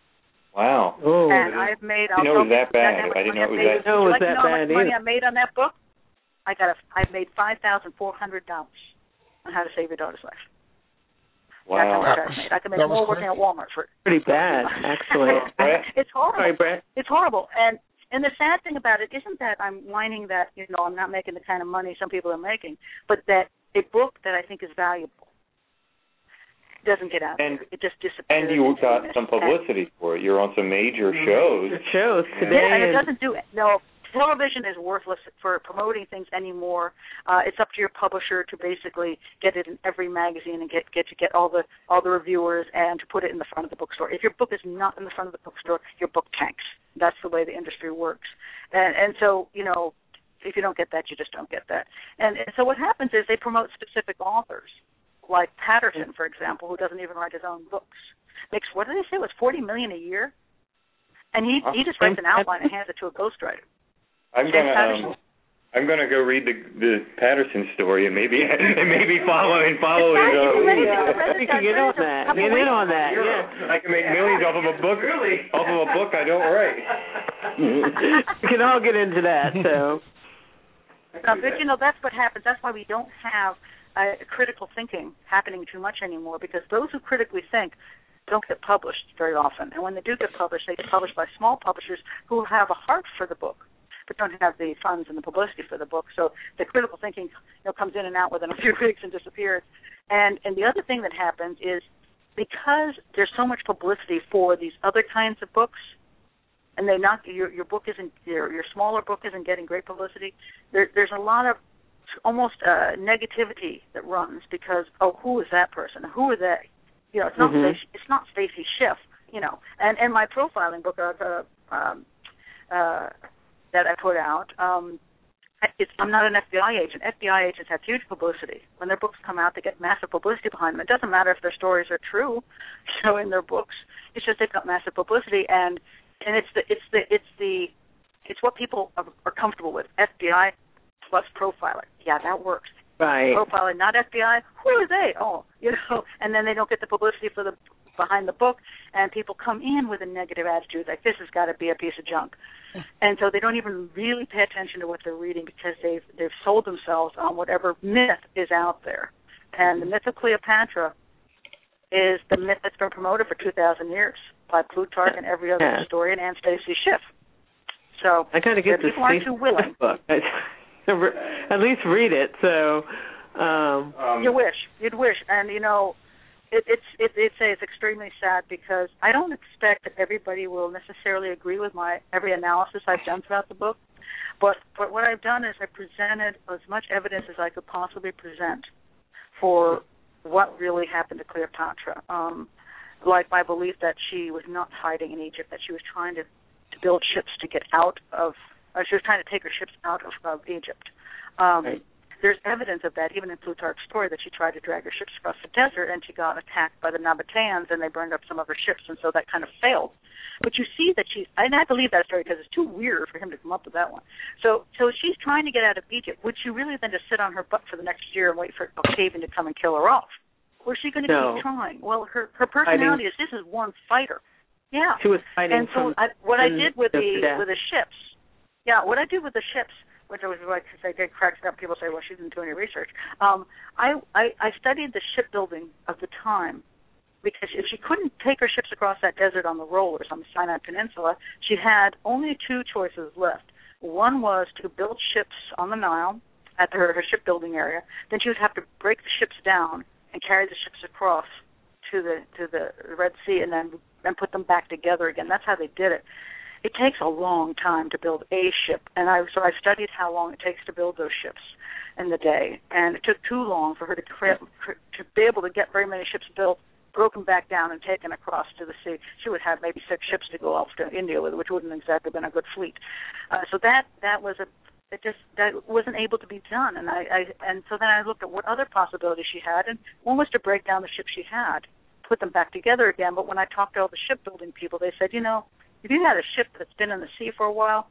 Wow. Oh. And I've made... I didn't know it was that bad. I didn't know it was that bad. No, it was that bad bad. How much money either. I made on that book? I got a, I made five thousand four hundred dollars on How to Save Your Daughter's Life. Wow. That's how much I made. I can make more working at Walmart for it. Pretty bad, actually. It's horrible. Sorry, Brett. It's horrible. And And the sad thing about it isn't that I'm whining that, you know, I'm not making the kind of money some people are making, but that a book that I think is valuable doesn't get out and, there. It just disappears. And you got some publicity for it. You're on some major shows. Shows today. Yeah, and it doesn't do it. No, television is worthless for promoting things anymore. Uh, it's up to your publisher to basically get it in every magazine and get get to get all the all the reviewers and to put it in the front of the bookstore. If your book is not in the front of the bookstore, your book tanks. That's the way the industry works. And and so, you know, if you don't get that, you just don't get that. And, and so what happens is they promote specific authors, like Patterson, for example, who doesn't even write his own books. Makes, what did they say, it was forty million dollars a year? And he he just writes an outline and hands it to a ghostwriter. I'm gonna um, I'm gonna go read the the Patterson story and maybe and maybe follow and follow it. Uh, you can get on that. Get in on that. Yeah. I can make millions off of a book. Really? Off of a book I don't write. We can all get into that. So. Uh, but you know that's what happens. That's why we don't have uh, critical thinking happening too much anymore, because those who critically think don't get published very often. And when they do get published, they get published by small publishers who have a heart for the book, but don't have the funds and the publicity for the book. So the critical thinking, you know, comes in and out within a few weeks and disappears. And and the other thing that happens is because there's so much publicity for these other kinds of books, and they not your your book isn't your your smaller book isn't getting great publicity. There there's a lot of almost uh, negativity that runs because oh, who is that person? Who are they? You know, it's not mm-hmm. Stacey, it's not Stacy Schiff. You know, and and my profiling book uh, uh, um, uh, that I put out. Um, it's, I'm not an F B I agent. F B I agents have huge publicity. When their books come out, they get massive publicity behind them. It doesn't matter if their stories are true, you know, in their books. It's just they've got massive publicity, and and it's the it's the it's the it's what people are, are comfortable with. F B I plus profiling. Yeah, that works. Right. Profiling, not F B I. Who are they? Oh, you know, and then they don't get the publicity for the behind the book, and people come in with a negative attitude, like this has got to be a piece of junk, and so they don't even really pay attention to what they're reading because they've they've sold themselves on whatever myth is out there. And the myth of Cleopatra is the myth that's been promoted for two thousand years by Plutarch and every other yeah. historian and Stacy Schiff. So I kind of get the people aren't too willing. Book. At least read it. So um, um, you wish, you'd wish, and you know. It, it's it, it's it's extremely sad because I don't expect that everybody will necessarily agree with my every analysis I've done throughout the book, but but what I've done is I presented as much evidence as I could possibly present for what really happened to Cleopatra, um, like my belief that she was not hiding in Egypt, that she was trying to, to build ships to get out of, or she was trying to take her ships out of, of Egypt. Um, right. There's evidence of that, even in Plutarch's story, that she tried to drag her ships across the desert and she got attacked by the Nabateans and they burned up some of her ships, and so that kind of failed. But you see that she's, and I believe that story because it's too weird for him to come up with that one. So so she's trying to get out of Egypt. Would she really then just sit on her butt for the next year and wait for Octavian to come and kill her off? Or is she going to no. keep trying? Well, her, her personality is this is one fighter. Yeah. She was fighting and so from I, what I did with the death. with the ships, yeah, what I did with the ships, which I was like, because I get cracked up. People say, well, she didn't do any research. Um, I, I I studied the shipbuilding of the time because if she couldn't take her ships across that desert on the rollers on the Sinai Peninsula, she had only two choices left. One was to build ships on the Nile at her, her shipbuilding area. Then she would have to break the ships down and carry the ships across to the to the Red Sea and then and put them back together again. That's how they did it. It takes a long time to build a ship, and I so I studied how long it takes to build those ships in the day, and it took too long for her to to be able to get very many ships built, broken back down, and taken across to the sea. She would have maybe six ships to go off to India with, which wouldn't exactly been a good fleet. Uh, so that that was a it just that wasn't able to be done, and I, I and so then I looked at what other possibilities she had, and one was to break down the ships she had, put them back together again. But when I talked to all the shipbuilding people, they said, you know, if you had a ship that's been in the sea for a while,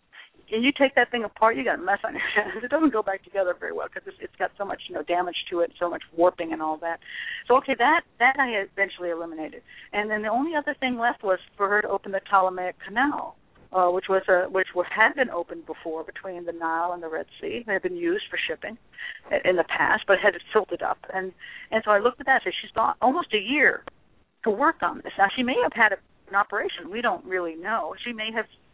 and you take that thing apart, you got a mess on your hands. It doesn't go back together very well because it's, it's got so much, you know, damage to it, so much warping and all that. So, okay, that that I eventually eliminated. And then the only other thing left was for her to open the Ptolemaic Canal, uh, which was a, which had been opened before between the Nile and the Red Sea. It had been used for shipping in the past, but it had silted up. And and so I looked at that and said, she's got almost a year to work on this. Now, she may have had a an operation. We don't really know. She may have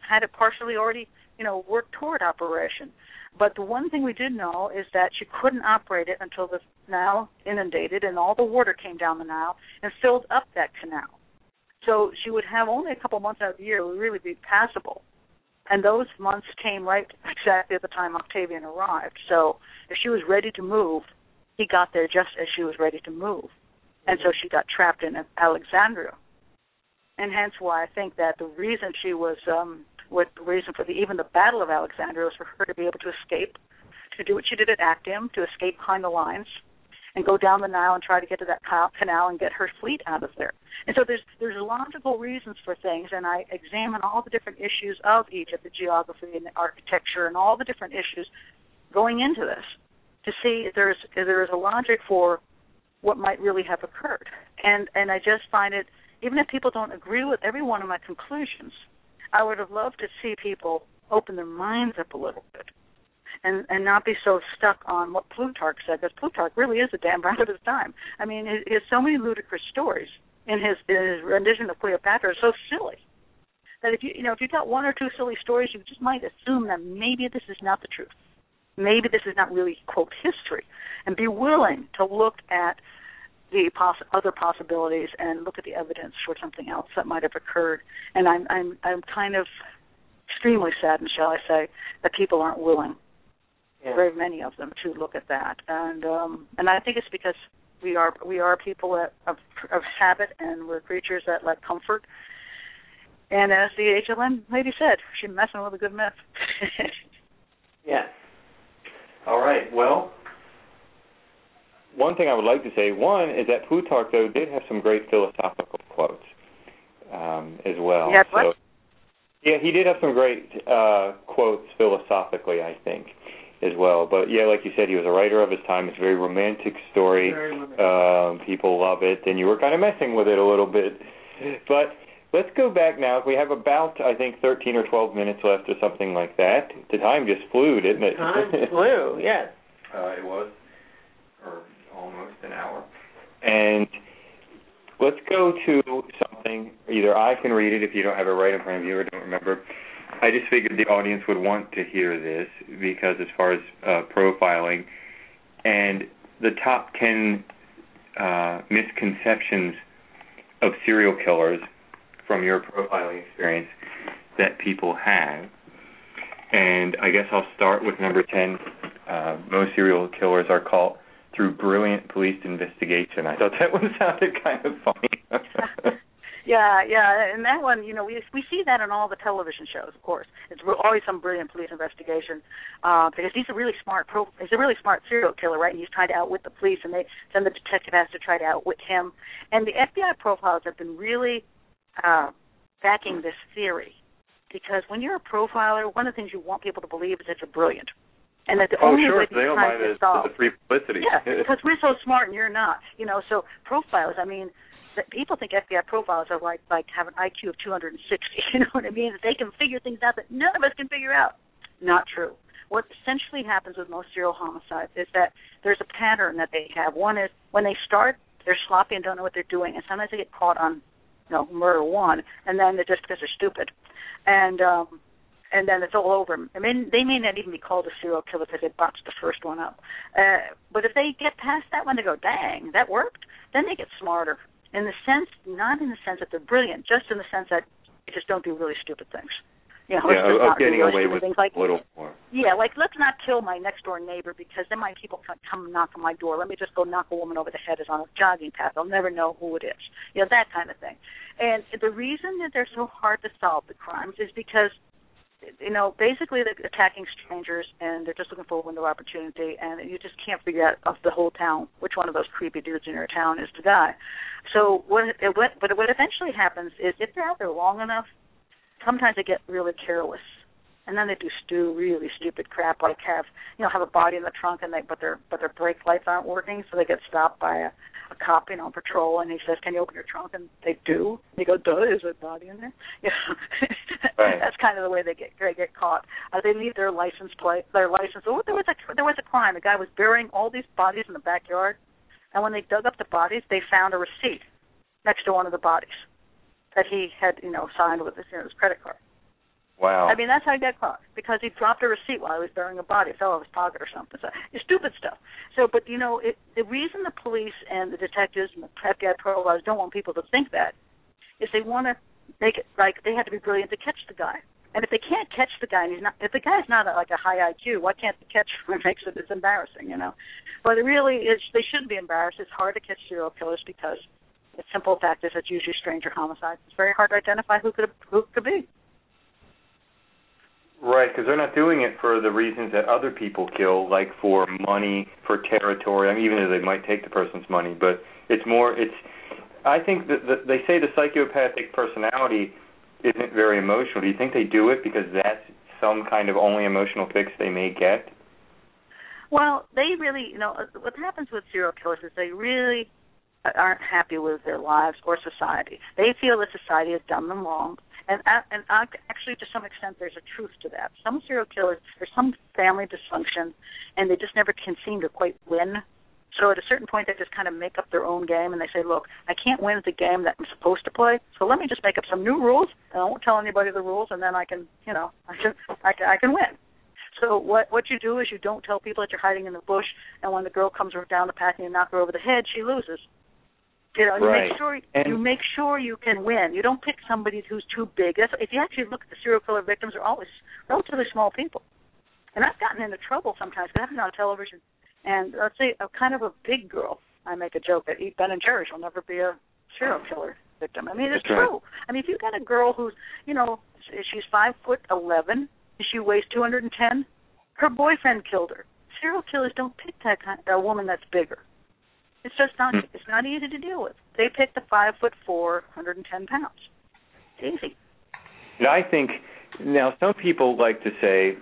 had it partially already, you know, worked toward operation. But the one thing we did know is that she couldn't operate it until the Nile inundated and all the water came down the Nile and filled up that canal. So she would have only a couple months out of the year would really be passable. And those months came right exactly at the time Octavian arrived. So if she was ready to move, he got there just as she was ready to move. And so she got trapped in Alexandria. And hence why I think that the reason she was, um, what the reason for the, even the Battle of Alexandria was for her to be able to escape, to do what she did at Actium, to escape behind the lines, and go down the Nile and try to get to that canal and get her fleet out of there. And so there's there's logical reasons for things, and I examine all the different issues of Egypt, the geography and the architecture and all the different issues going into this to see if there's if there is a logic for what might really have occurred. And and I just find it, even if people don't agree with every one of my conclusions, I would have loved to see people open their minds up a little bit. And, and not be so stuck on what Plutarch said, because Plutarch really is a damn right of his time. I mean, he has so many ludicrous stories in his, in his rendition of Cleopatra. It's so silly that if you you know if you got one or two silly stories, you just might assume that maybe this is not the truth. Maybe this is not really, quote, history, and be willing to look at the poss- other possibilities and look at the evidence for something else that might have occurred. And I'm I'm I'm kind of extremely saddened, shall I say, that people aren't willing. Yeah. Very many of them to look at that, and um, and I think it's because we are we are people that, of of habit, and we're creatures that like comfort. And as the H L N lady said, she's messing with a good myth. Yeah. All right. Well, one thing I would like to say, one is that Plutarch though did have some great philosophical quotes um, as well. Yeah. What? So, yeah, he did have some great uh, quotes philosophically, I think, as well. But, yeah, like you said, he was a writer of his time. It's a very romantic story. Very romantic. Um, people love it, and you were kind of messing with it a little bit. But let's go back now. We have about, I think, thirteen or twelve minutes left or something like that. The time just flew, didn't it? Time flew, yes. Uh, it was, or almost an hour. And let's go to something. Either I can read it if you don't have it right in front of you or don't remember. I just figured the audience would want to hear this because as far as uh, profiling and the top ten uh, misconceptions of serial killers from your profiling experience that people have. And I guess I'll start with number ten. Uh, most serial killers are caught through brilliant police investigation. I thought that one sounded kind of funny. Yeah, yeah, and that one, you know, we we see that in all the television shows. Of course, it's always some brilliant police investigation uh, because he's a really smart pro. He's a really smart serial killer, right? And he's trying to outwit the police, and they then the detective has to try to outwit him. And the F B I profiles have been really uh, backing this theory because when you're a profiler, one of the things you want people to believe is that you're brilliant. And that the oh, only sure. way they don't mind the, the free publicity. Yeah, because we're so smart and you're not. You know, so profilers, I mean, that people think F B I profilers are like like have an I Q of two hundred sixty. You know what I mean? That they can figure things out that none of us can figure out. Not true. What essentially happens with most serial homicides is that there's a pattern that they have. One is when they start, they're sloppy and don't know what they're doing, and sometimes they get caught on, you know, murder one, and then they're just because they're stupid, and um, and then it's all over. I mean, they may not even be called a serial killer because they botched the first one up. Uh, but if they get past that one, they go, dang, that worked. Then they get smarter. In the sense, not in the sense that they're brilliant, just in the sense that they just don't do really stupid things. You know, yeah, of getting really away with things like, a little more. Yeah, like let's not kill my next door neighbor because then my people can come knock on my door. Let me just go knock a woman over the head is on a jogging path. I'll never know who it is. You know, that kind of thing. And the reason that they're so hard to solve, the crimes, is because, you know, basically they're attacking strangers and they're just looking for a window of opportunity, and you just can't figure out of the whole town which one of those creepy dudes in your town is the guy. So what, it, what, but what eventually happens is if they're out there long enough, sometimes they get really careless, and then they do stu really stupid crap like have you know have a body in the trunk and they but their but their brake lights aren't working, so they get stopped by a, a cop, you know, on patrol, and he says, "Can you open your trunk?" And they do. They go, "Duh, is there a body in there?" You know, right. That's kind of the way they get they get caught. Uh, they leave their license plate, their license. Oh, there was a there was a crime. The guy was burying all these bodies in the backyard, and when they dug up the bodies, they found a receipt next to one of the bodies that he had, you know, signed with his, you know, his credit card. Wow. I mean, that's how he got caught, because he dropped a receipt while he was burying a body. It fell out of his pocket or something. So it's stupid stuff. So, but, you know, it, the reason the police and the detectives and the F B I profilers don't want people to think that is they want to make it like they have to be brilliant to catch the guy. And if they can't catch the guy, and he's not, if the guy's not a, like a high I Q, why can't they catch him? It makes it it's embarrassing, you know. But it really is. They shouldn't be embarrassed. It's hard to catch serial killers because the simple fact is it's usually stranger homicides. It's very hard to identify who could who could be. Right, because they're not doing it for the reasons that other people kill, like for money, for territory. I mean, even though they might take the person's money, but it's more. It's. I think that the, they say the psychopathic personality isn't very emotional. Do you think they do it because that's some kind of only emotional fix they may get? Well, they really, you know, what happens with serial killers is they really aren't happy with their lives or society. They feel that society has done them wrong. And and actually, to some extent, there's a truth to that. Some serial killers, there's some family dysfunction, and they just never can seem to quite win. So at a certain point, they just kind of make up their own game, and they say, look, I can't win at the game that I'm supposed to play, so let me just make up some new rules, and I won't tell anybody the rules, and then I can, you know, I can, I can, I can win. So what what you do is you don't tell people that you're hiding in the bush, and when the girl comes down the path and you knock her over the head, she loses. You know, you right. make sure and you make sure you can win. You don't pick somebody who's too big. That's, if you actually look at the serial killer victims, they're always relatively small people. And I've gotten into trouble sometimes because I've been on television, and let's say a kind of a big girl. I make a joke that eat Ben and Jerry's will never be a serial killer victim. I mean, it's That's right. true. I mean, if you've got a girl who's, you know, she's five foot eleven, she weighs two hundred and ten, her boyfriend killed her. Serial killers don't pick that kind, a woman that's bigger. It's just not. It's not easy to deal with. They pick the five foot four, hundred and ten pounds. It's easy. And I think now some people like to say,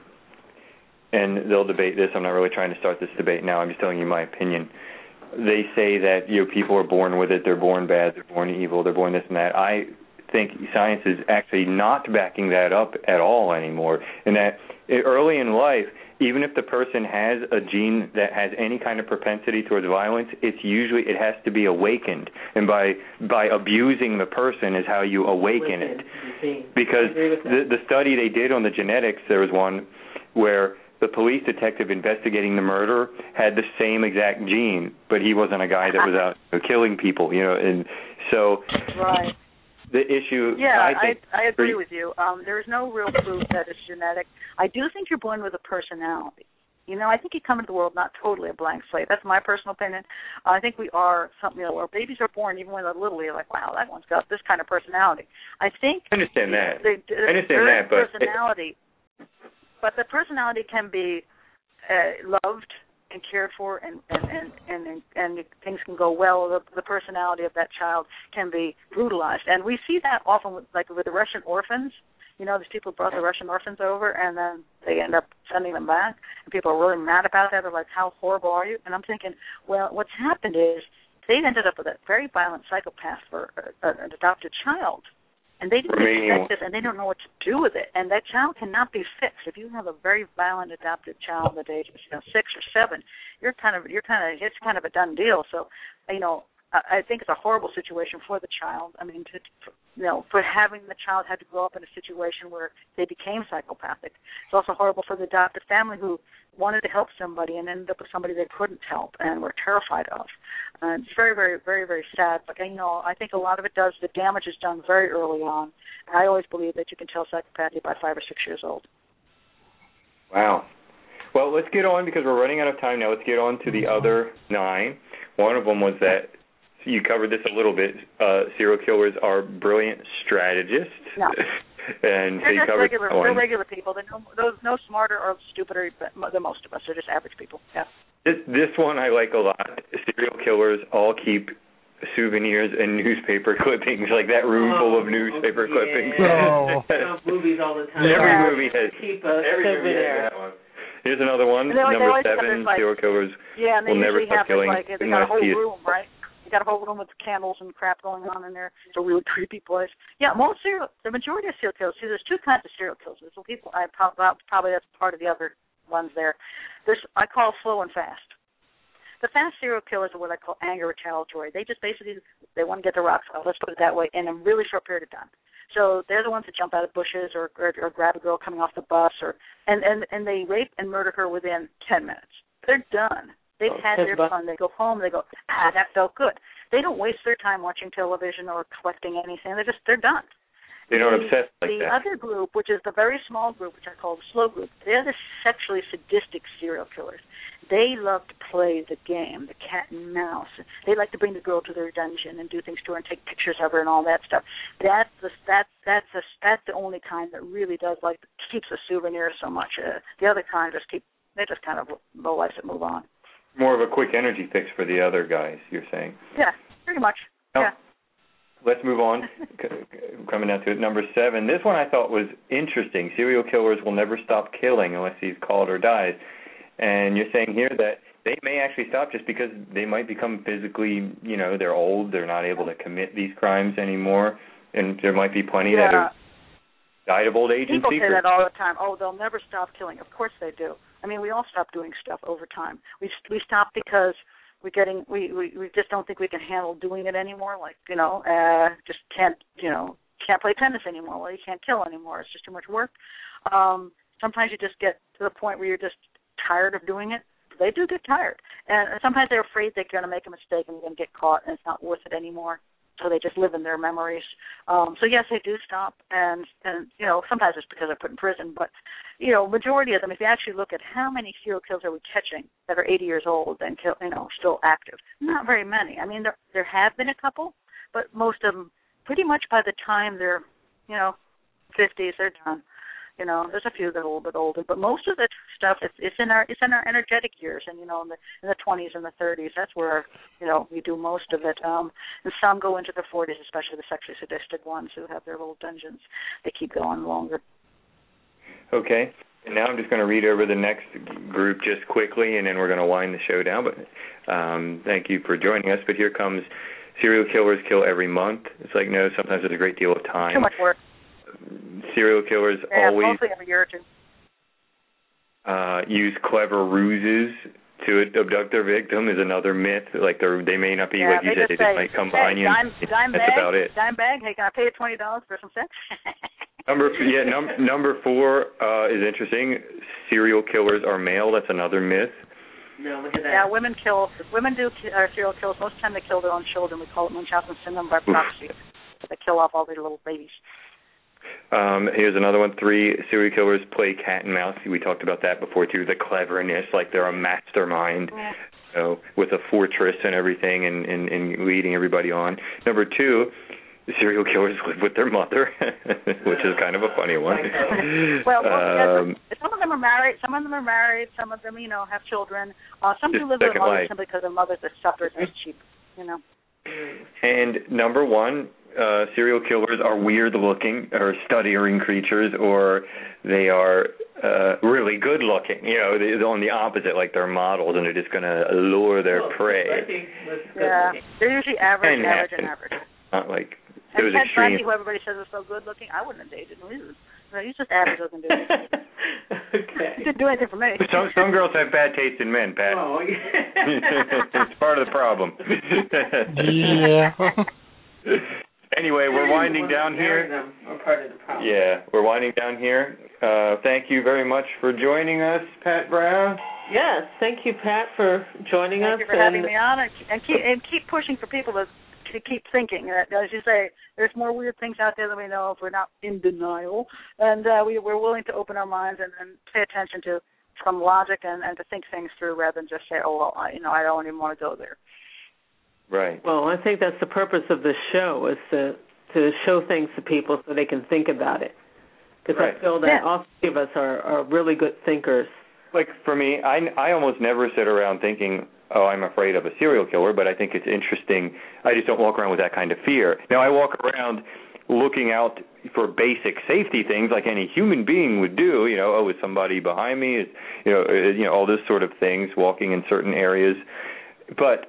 and they'll debate this. I'm not really trying to start this debate now. I'm just telling you my opinion. They say that you know people are born with it. They're born bad. They're born evil. They're born this and that. I think science is actually not backing that up at all anymore. And that early in life, even if the person has a gene that has any kind of propensity towards violence, it's usually it has to be awakened, and by by abusing the person is how you awaken it. Because the the study they did on the genetics, there was one where the police detective investigating the murder had the same exact gene, but he wasn't a guy that was out you know, killing people, you know, and so right. The issue, yeah, I think, I, I agree with you. Um, there is no real proof that it's genetic. I do think you're born with a personality. You know, I think you come into the world not totally a blank slate. That's my personal opinion. Uh, I think we are something, you know, where babies are born, even when they're little, you're like, wow, that one's got this kind of personality. I think... I understand that. They, they, I understand there that, is but... personality, but the personality can be uh, loved and cared for, and and, and, and, and things can go well. The, the personality of that child can be brutalized. And we see that often with, like with the Russian orphans. You know, these people brought the Russian orphans over, and then they end up sending them back. And people are really mad about that. They're like, how horrible are you? And I'm thinking, well, what's happened is they ended up with a very violent psychopath for a, a, an adopted child. And they didn't expect this, and they don't know what to do with it. And that child cannot be fixed. If you have a very violent adopted child at the age of you know, six or seven, you're kind of, you're kind of, it's kind of a done deal. So, you know, I, I think it's a horrible situation for the child. I mean, to, you know, for having the child had to grow up in a situation where they became psychopathic. It's also horrible for the adopted family who wanted to help somebody and ended up with somebody they couldn't help and were terrified of. Uh, it's very, very, very, very sad. But, you know, I think a lot of it does, the damage is done very early on. And I always believe that you can tell psychopathy by five or six years old. Wow. Well, let's get on because we're running out of time now. Let's get on to the other nine. One of them was that you covered this a little bit. Uh, serial killers are brilliant strategists. No. and they're so you just covered regular, that one. they're regular people. They're no, those no smarter or stupider than most of us. They're just average people. Yeah. This, this one I like a lot. Serial killers all keep souvenirs and newspaper clippings, like that room oh, full of newspaper yeah. clippings. Oh. movies all the time. Every yeah. movie has. Keep a every movie has that one. Here's another one. They, Number they seven, like, serial killers yeah, and they will never usually stop have killing. Like, they got a whole room, right? You got a whole room with candles and crap going on in there. It's a really creepy place. Yeah, most serial, the majority of serial killers. See, there's two kinds of serial killers. There's people. I probably that's part of the other ones there. There's I call slow and fast. The fast serial killers are what I call anger retaliatory. They just basically they want to get the rocks off. Let's put it that way in a really short period of time. So they're the ones that jump out of bushes or, or, or grab a girl coming off the bus, or and, and, and they rape and murder her within ten minutes. They're done. They've oh, had their fun. They go home. They go, ah, that felt good. They don't waste their time watching television or collecting anything. They're just they're done. They don't the, obsess like the that. The other group, which is the very small group, which I call the slow group, they're the sexually sadistic serial killers. They love to play the game, the cat and mouse. They like to bring the girl to their dungeon and do things to her and take pictures of her and all that stuff. That's the that that's the that's the only kind that really does like keeps a souvenir so much. Uh, the other kind just keep they just kind of low life and move on. More of a quick energy fix for the other guys, you're saying? Yeah, pretty much. Now, yeah. Let's move on. Coming down to it, number seven. This one I thought was interesting. Serial killers will never stop killing unless he's caught or dies. And you're saying here that they may actually stop just because they might become physically, you know, they're old, they're not able to commit these crimes anymore, and there might be plenty yeah. that have died of old age People and say that all the time. Oh, they'll never stop killing. Of course they do. I mean, we all stop doing stuff over time. We we stop because we're getting we, we, we just don't think we can handle doing it anymore. Like, you know, uh, just can't, you know, can't play tennis anymore. Well, you can't kill anymore. It's just too much work. Um, sometimes you just get to the point where you're just tired of doing it. They do get tired. And sometimes they're afraid they're going to make a mistake and they're going to get caught and it's not worth it anymore. So they just live in their memories. Um, so, yes, they do stop. And, and, you know, sometimes it's because they're put in prison. But, you know, majority of them, if you actually look at how many serial killers are we catching that are eighty years old and, kill, you know, still active, not very many. I mean, there, there have been a couple, but most of them, pretty much by the time they're, you know, fifties, they're done. You know, there's a few that are a little bit older, but most of the stuff is it's in our it's in our energetic years, and you know, in the in the twenties and the thirties, that's where you know we do most of it. Um, and some go into their forties, especially the sexually sadistic ones who have their little dungeons. They keep going longer. Okay, and now I'm just going to read over the next group just quickly, and then we're going to wind the show down. But um, thank you for joining us. But here comes serial killers kill every month. It's like no, sometimes there's a great deal of time. Too much work. Serial killers yeah, always mostly every year or two. Uh, use clever ruses to abduct their victim is another myth. Like they they may not be yeah, what you said. They say, just might come hey, behind you. Dime, and dime that's bag, about it. Dime bag. Hey, can I pay you twenty dollars for some sex? number yeah, num- number four uh, is interesting. Serial killers are male. That's another myth. No, look at that. Yeah, women kill. Women do uh, serial kills. Most of the time they kill their own children. We call it Munchausen syndrome by proxy. They kill off all their little babies. Um, here's another one. Three serial killers play cat and mouse. We talked about that before, too. The cleverness, like they're a mastermind, yeah. you know, with a fortress and everything and, and, and leading everybody on. Number two, serial killers live with their mother, which is kind of a funny one. well, um, some of them are married. Some of them are married. Some of them, you know, have children. Uh, some do live with their mother simply because their mothers are suffers and cheap, you know. And number one, uh, serial killers are weird-looking or stuttering creatures, or they are uh, really good-looking. You know, they're on the opposite, like they're models, and they're just going to allure their oh, prey. Yeah, they're usually average, and average, and average. Not like those and extreme. Ted Bundy, who everybody says is so good-looking, I wouldn't have dated him. He's, he's just average-looking dude. Okay. He didn't do anything for me. Some some girls have bad taste in men, Pat. Oh, yeah. It's part of the problem. Yeah. Anyway, we're winding down here. Part of the problem. Yeah, we're winding down here. Uh, thank you very much for joining us, Pat Brown. Yes, thank you, Pat, for joining thank us. Thank you for having me on, and, and keep and keep pushing for people to to keep thinking. Uh, as you say, there's more weird things out there than we know if we're not in denial, and uh, we we're willing to open our minds and, and pay attention to some logic and, and to think things through rather than just say, oh well, I, you know, I don't even want to go there. Right. Well, I think that's the purpose of this show, is to to show things to people so they can think about it. Because right. I feel that yeah. all three of us are, are really good thinkers. Like for me, I, I almost never sit around thinking, oh, I'm afraid of a serial killer, but I think it's interesting. I just don't walk around with that kind of fear. Now, I walk around looking out for basic safety things like any human being would do. You know, oh, is somebody behind me? Is, you know, is, you know, all this sort of things, walking in certain areas. But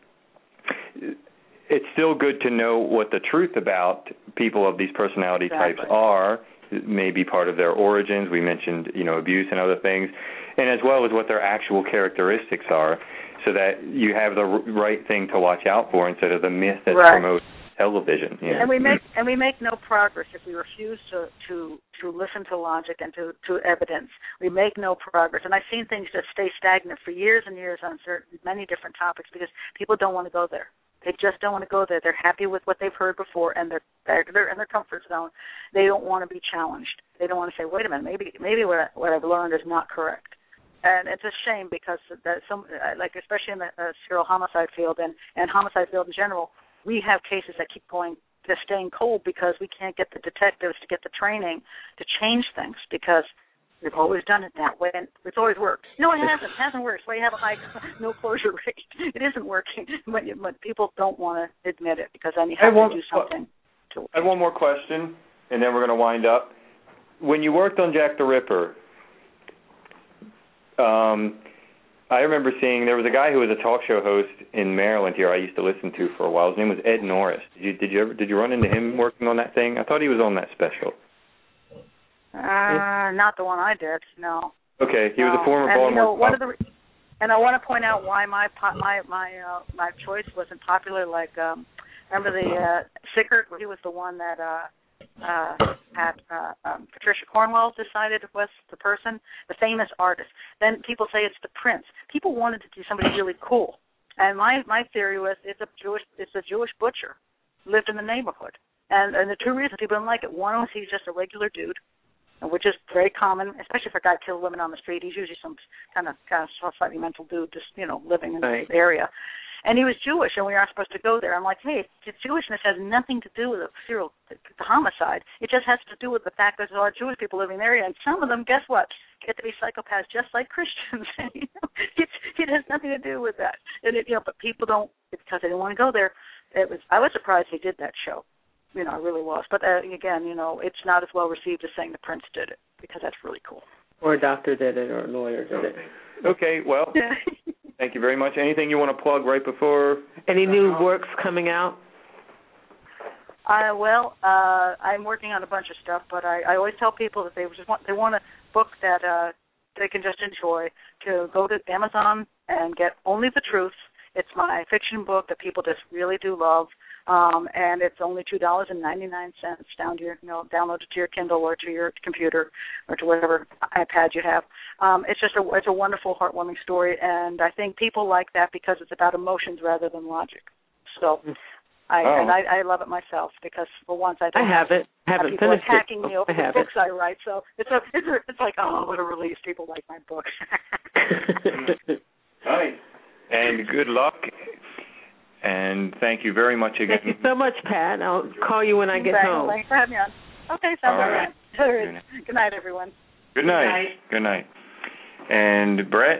it's still good to know what the truth about people of these personality exactly. types are, maybe part of their origins. We mentioned, you know, abuse and other things, and as well as what their actual characteristics are, so that you have the right thing to watch out for instead of the myth that's right. promoted television. Yeah. And we make and we make no progress if we refuse to, to, to listen to logic and to, to evidence. We make no progress. And I've seen things just stay stagnant for years and years on certain many different topics because people don't want to go there. They just don't want to go there. They're happy with what they've heard before, and they're they're, they're in their comfort zone. They don't want to be challenged. They don't want to say, "Wait a minute, maybe maybe what I, what I've learned is not correct." And it's a shame because that some like especially in the uh, serial homicide field and, and homicide field in general, we have cases that keep going, just staying cold because we can't get the detectives to get the training to change things because we've always done it that way, and it's always worked. No, it hasn't. It hasn't worked. So you have a high no closure rate. It isn't working, but, but people don't want to admit it because then you have I to do something. To I have one more question, and then we're going to wind up. When you worked on Jack the Ripper, um, I remember seeing there was a guy who was a talk show host in Maryland here I used to listen to for a while. His name was Ed Norris. Did you, did you ever did you run into him working on that thing? I thought he was on that special. Uh, not the one I did. No. Okay, he no. was a former and, Baltimore. You know, one of the, and I want to point out why my my my uh, my choice wasn't popular. Like, um, remember the uh, Sickert? He was the one that uh, uh, had uh, um, Patricia Cornwell decided was the person, the famous artist. Then people say it's the Prince. People wanted to do somebody really cool, and my my theory was it's a Jewish it's a Jewish butcher lived in the neighborhood, and and the two reasons people didn't like it. One was he's just a regular dude, which is very common, especially if a guy kills women on the street. He's usually some kind of kind of slightly mental dude, just you know, living in right. the area. And he was Jewish, and we aren't supposed to go there. I'm like, hey, Jewishness has nothing to do with the serial, the, the homicide. It just has to do with the fact that there's a lot of Jewish people living in the area, and some of them, guess what, get to be psychopaths just like Christians. you know, it, it has nothing to do with that. And it, you know, but people don't because they didn't want to go there. It was I was surprised he did that show. You know, I really was. But, uh, again, you know, it's not as well received as saying the Prince did it, because that's really cool. Or a doctor did it, or a lawyer did it. Okay, well, thank you very much. Anything you want to plug right before? Any new works coming out? Uh, well, uh, I'm working on a bunch of stuff, but I, I always tell people that they just want they want a book that uh, they can just enjoy, to go to Amazon and get Only the Truth. It's my fiction book that people just really do love. Um, and it's only two dollars and ninety-nine cents down to your, you know, download it to your Kindle or to your computer or to whatever iPad you have. Um, it's just a, it's a wonderful, heartwarming story, and I think people like that because it's about emotions rather than logic. So, I oh. and I, I love it myself because for once I don't I have it. have Haven't people finished attacking it. me over I the have books it. I write. So it's a, it's a, it's like, oh, what a release! People like my books. Nice. And good luck. And thank you very much again. Thank you so much, Pat. I'll call you when I get Thanks. home. Thanks for having me on. Okay, sounds All right. good. Good night, everyone. Good night. Good night. And Brett,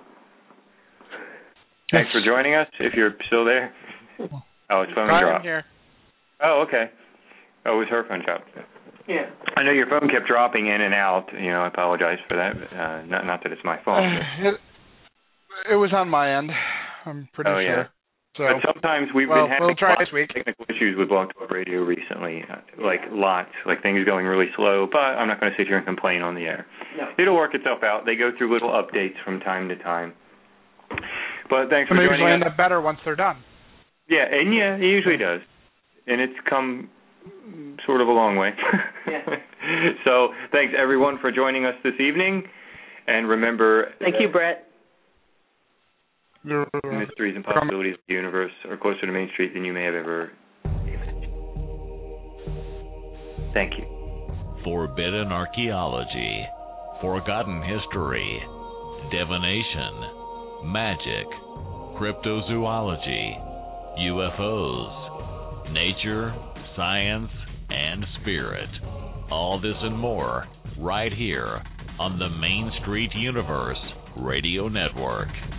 thanks for joining us, if you're still there. Oh, it's phone dropped. Here. Oh, okay. Oh, it was her phone dropped. Yeah. I know your phone kept dropping in and out. You know, I apologize for that. But, uh, not, not that it's my fault. Uh, it, it was on my end. I'm pretty oh, sure. Yeah. So, but sometimes we've well, been having we'll try lots this week. of technical issues with Blog Talk Radio recently, uh, like lots, like things going really slow, but I'm not going to sit here and complain on the air. No. It'll work itself out. They go through little updates from time to time. But thanks Some for usually joining end us. up better once they're done. Yeah, and yeah, it usually does. And it's come sort of a long way. Yeah. So thanks, everyone, for joining us this evening. And remember... Thank you, Brett. The mysteries and possibilities of the universe are closer to Main Street than you may have ever imagined. Thank you. Forbidden archaeology, forgotten history, divination, magic, cryptozoology, U F Os, nature, science, and spirit. All this and more right here on the Main Street Universe Radio Network.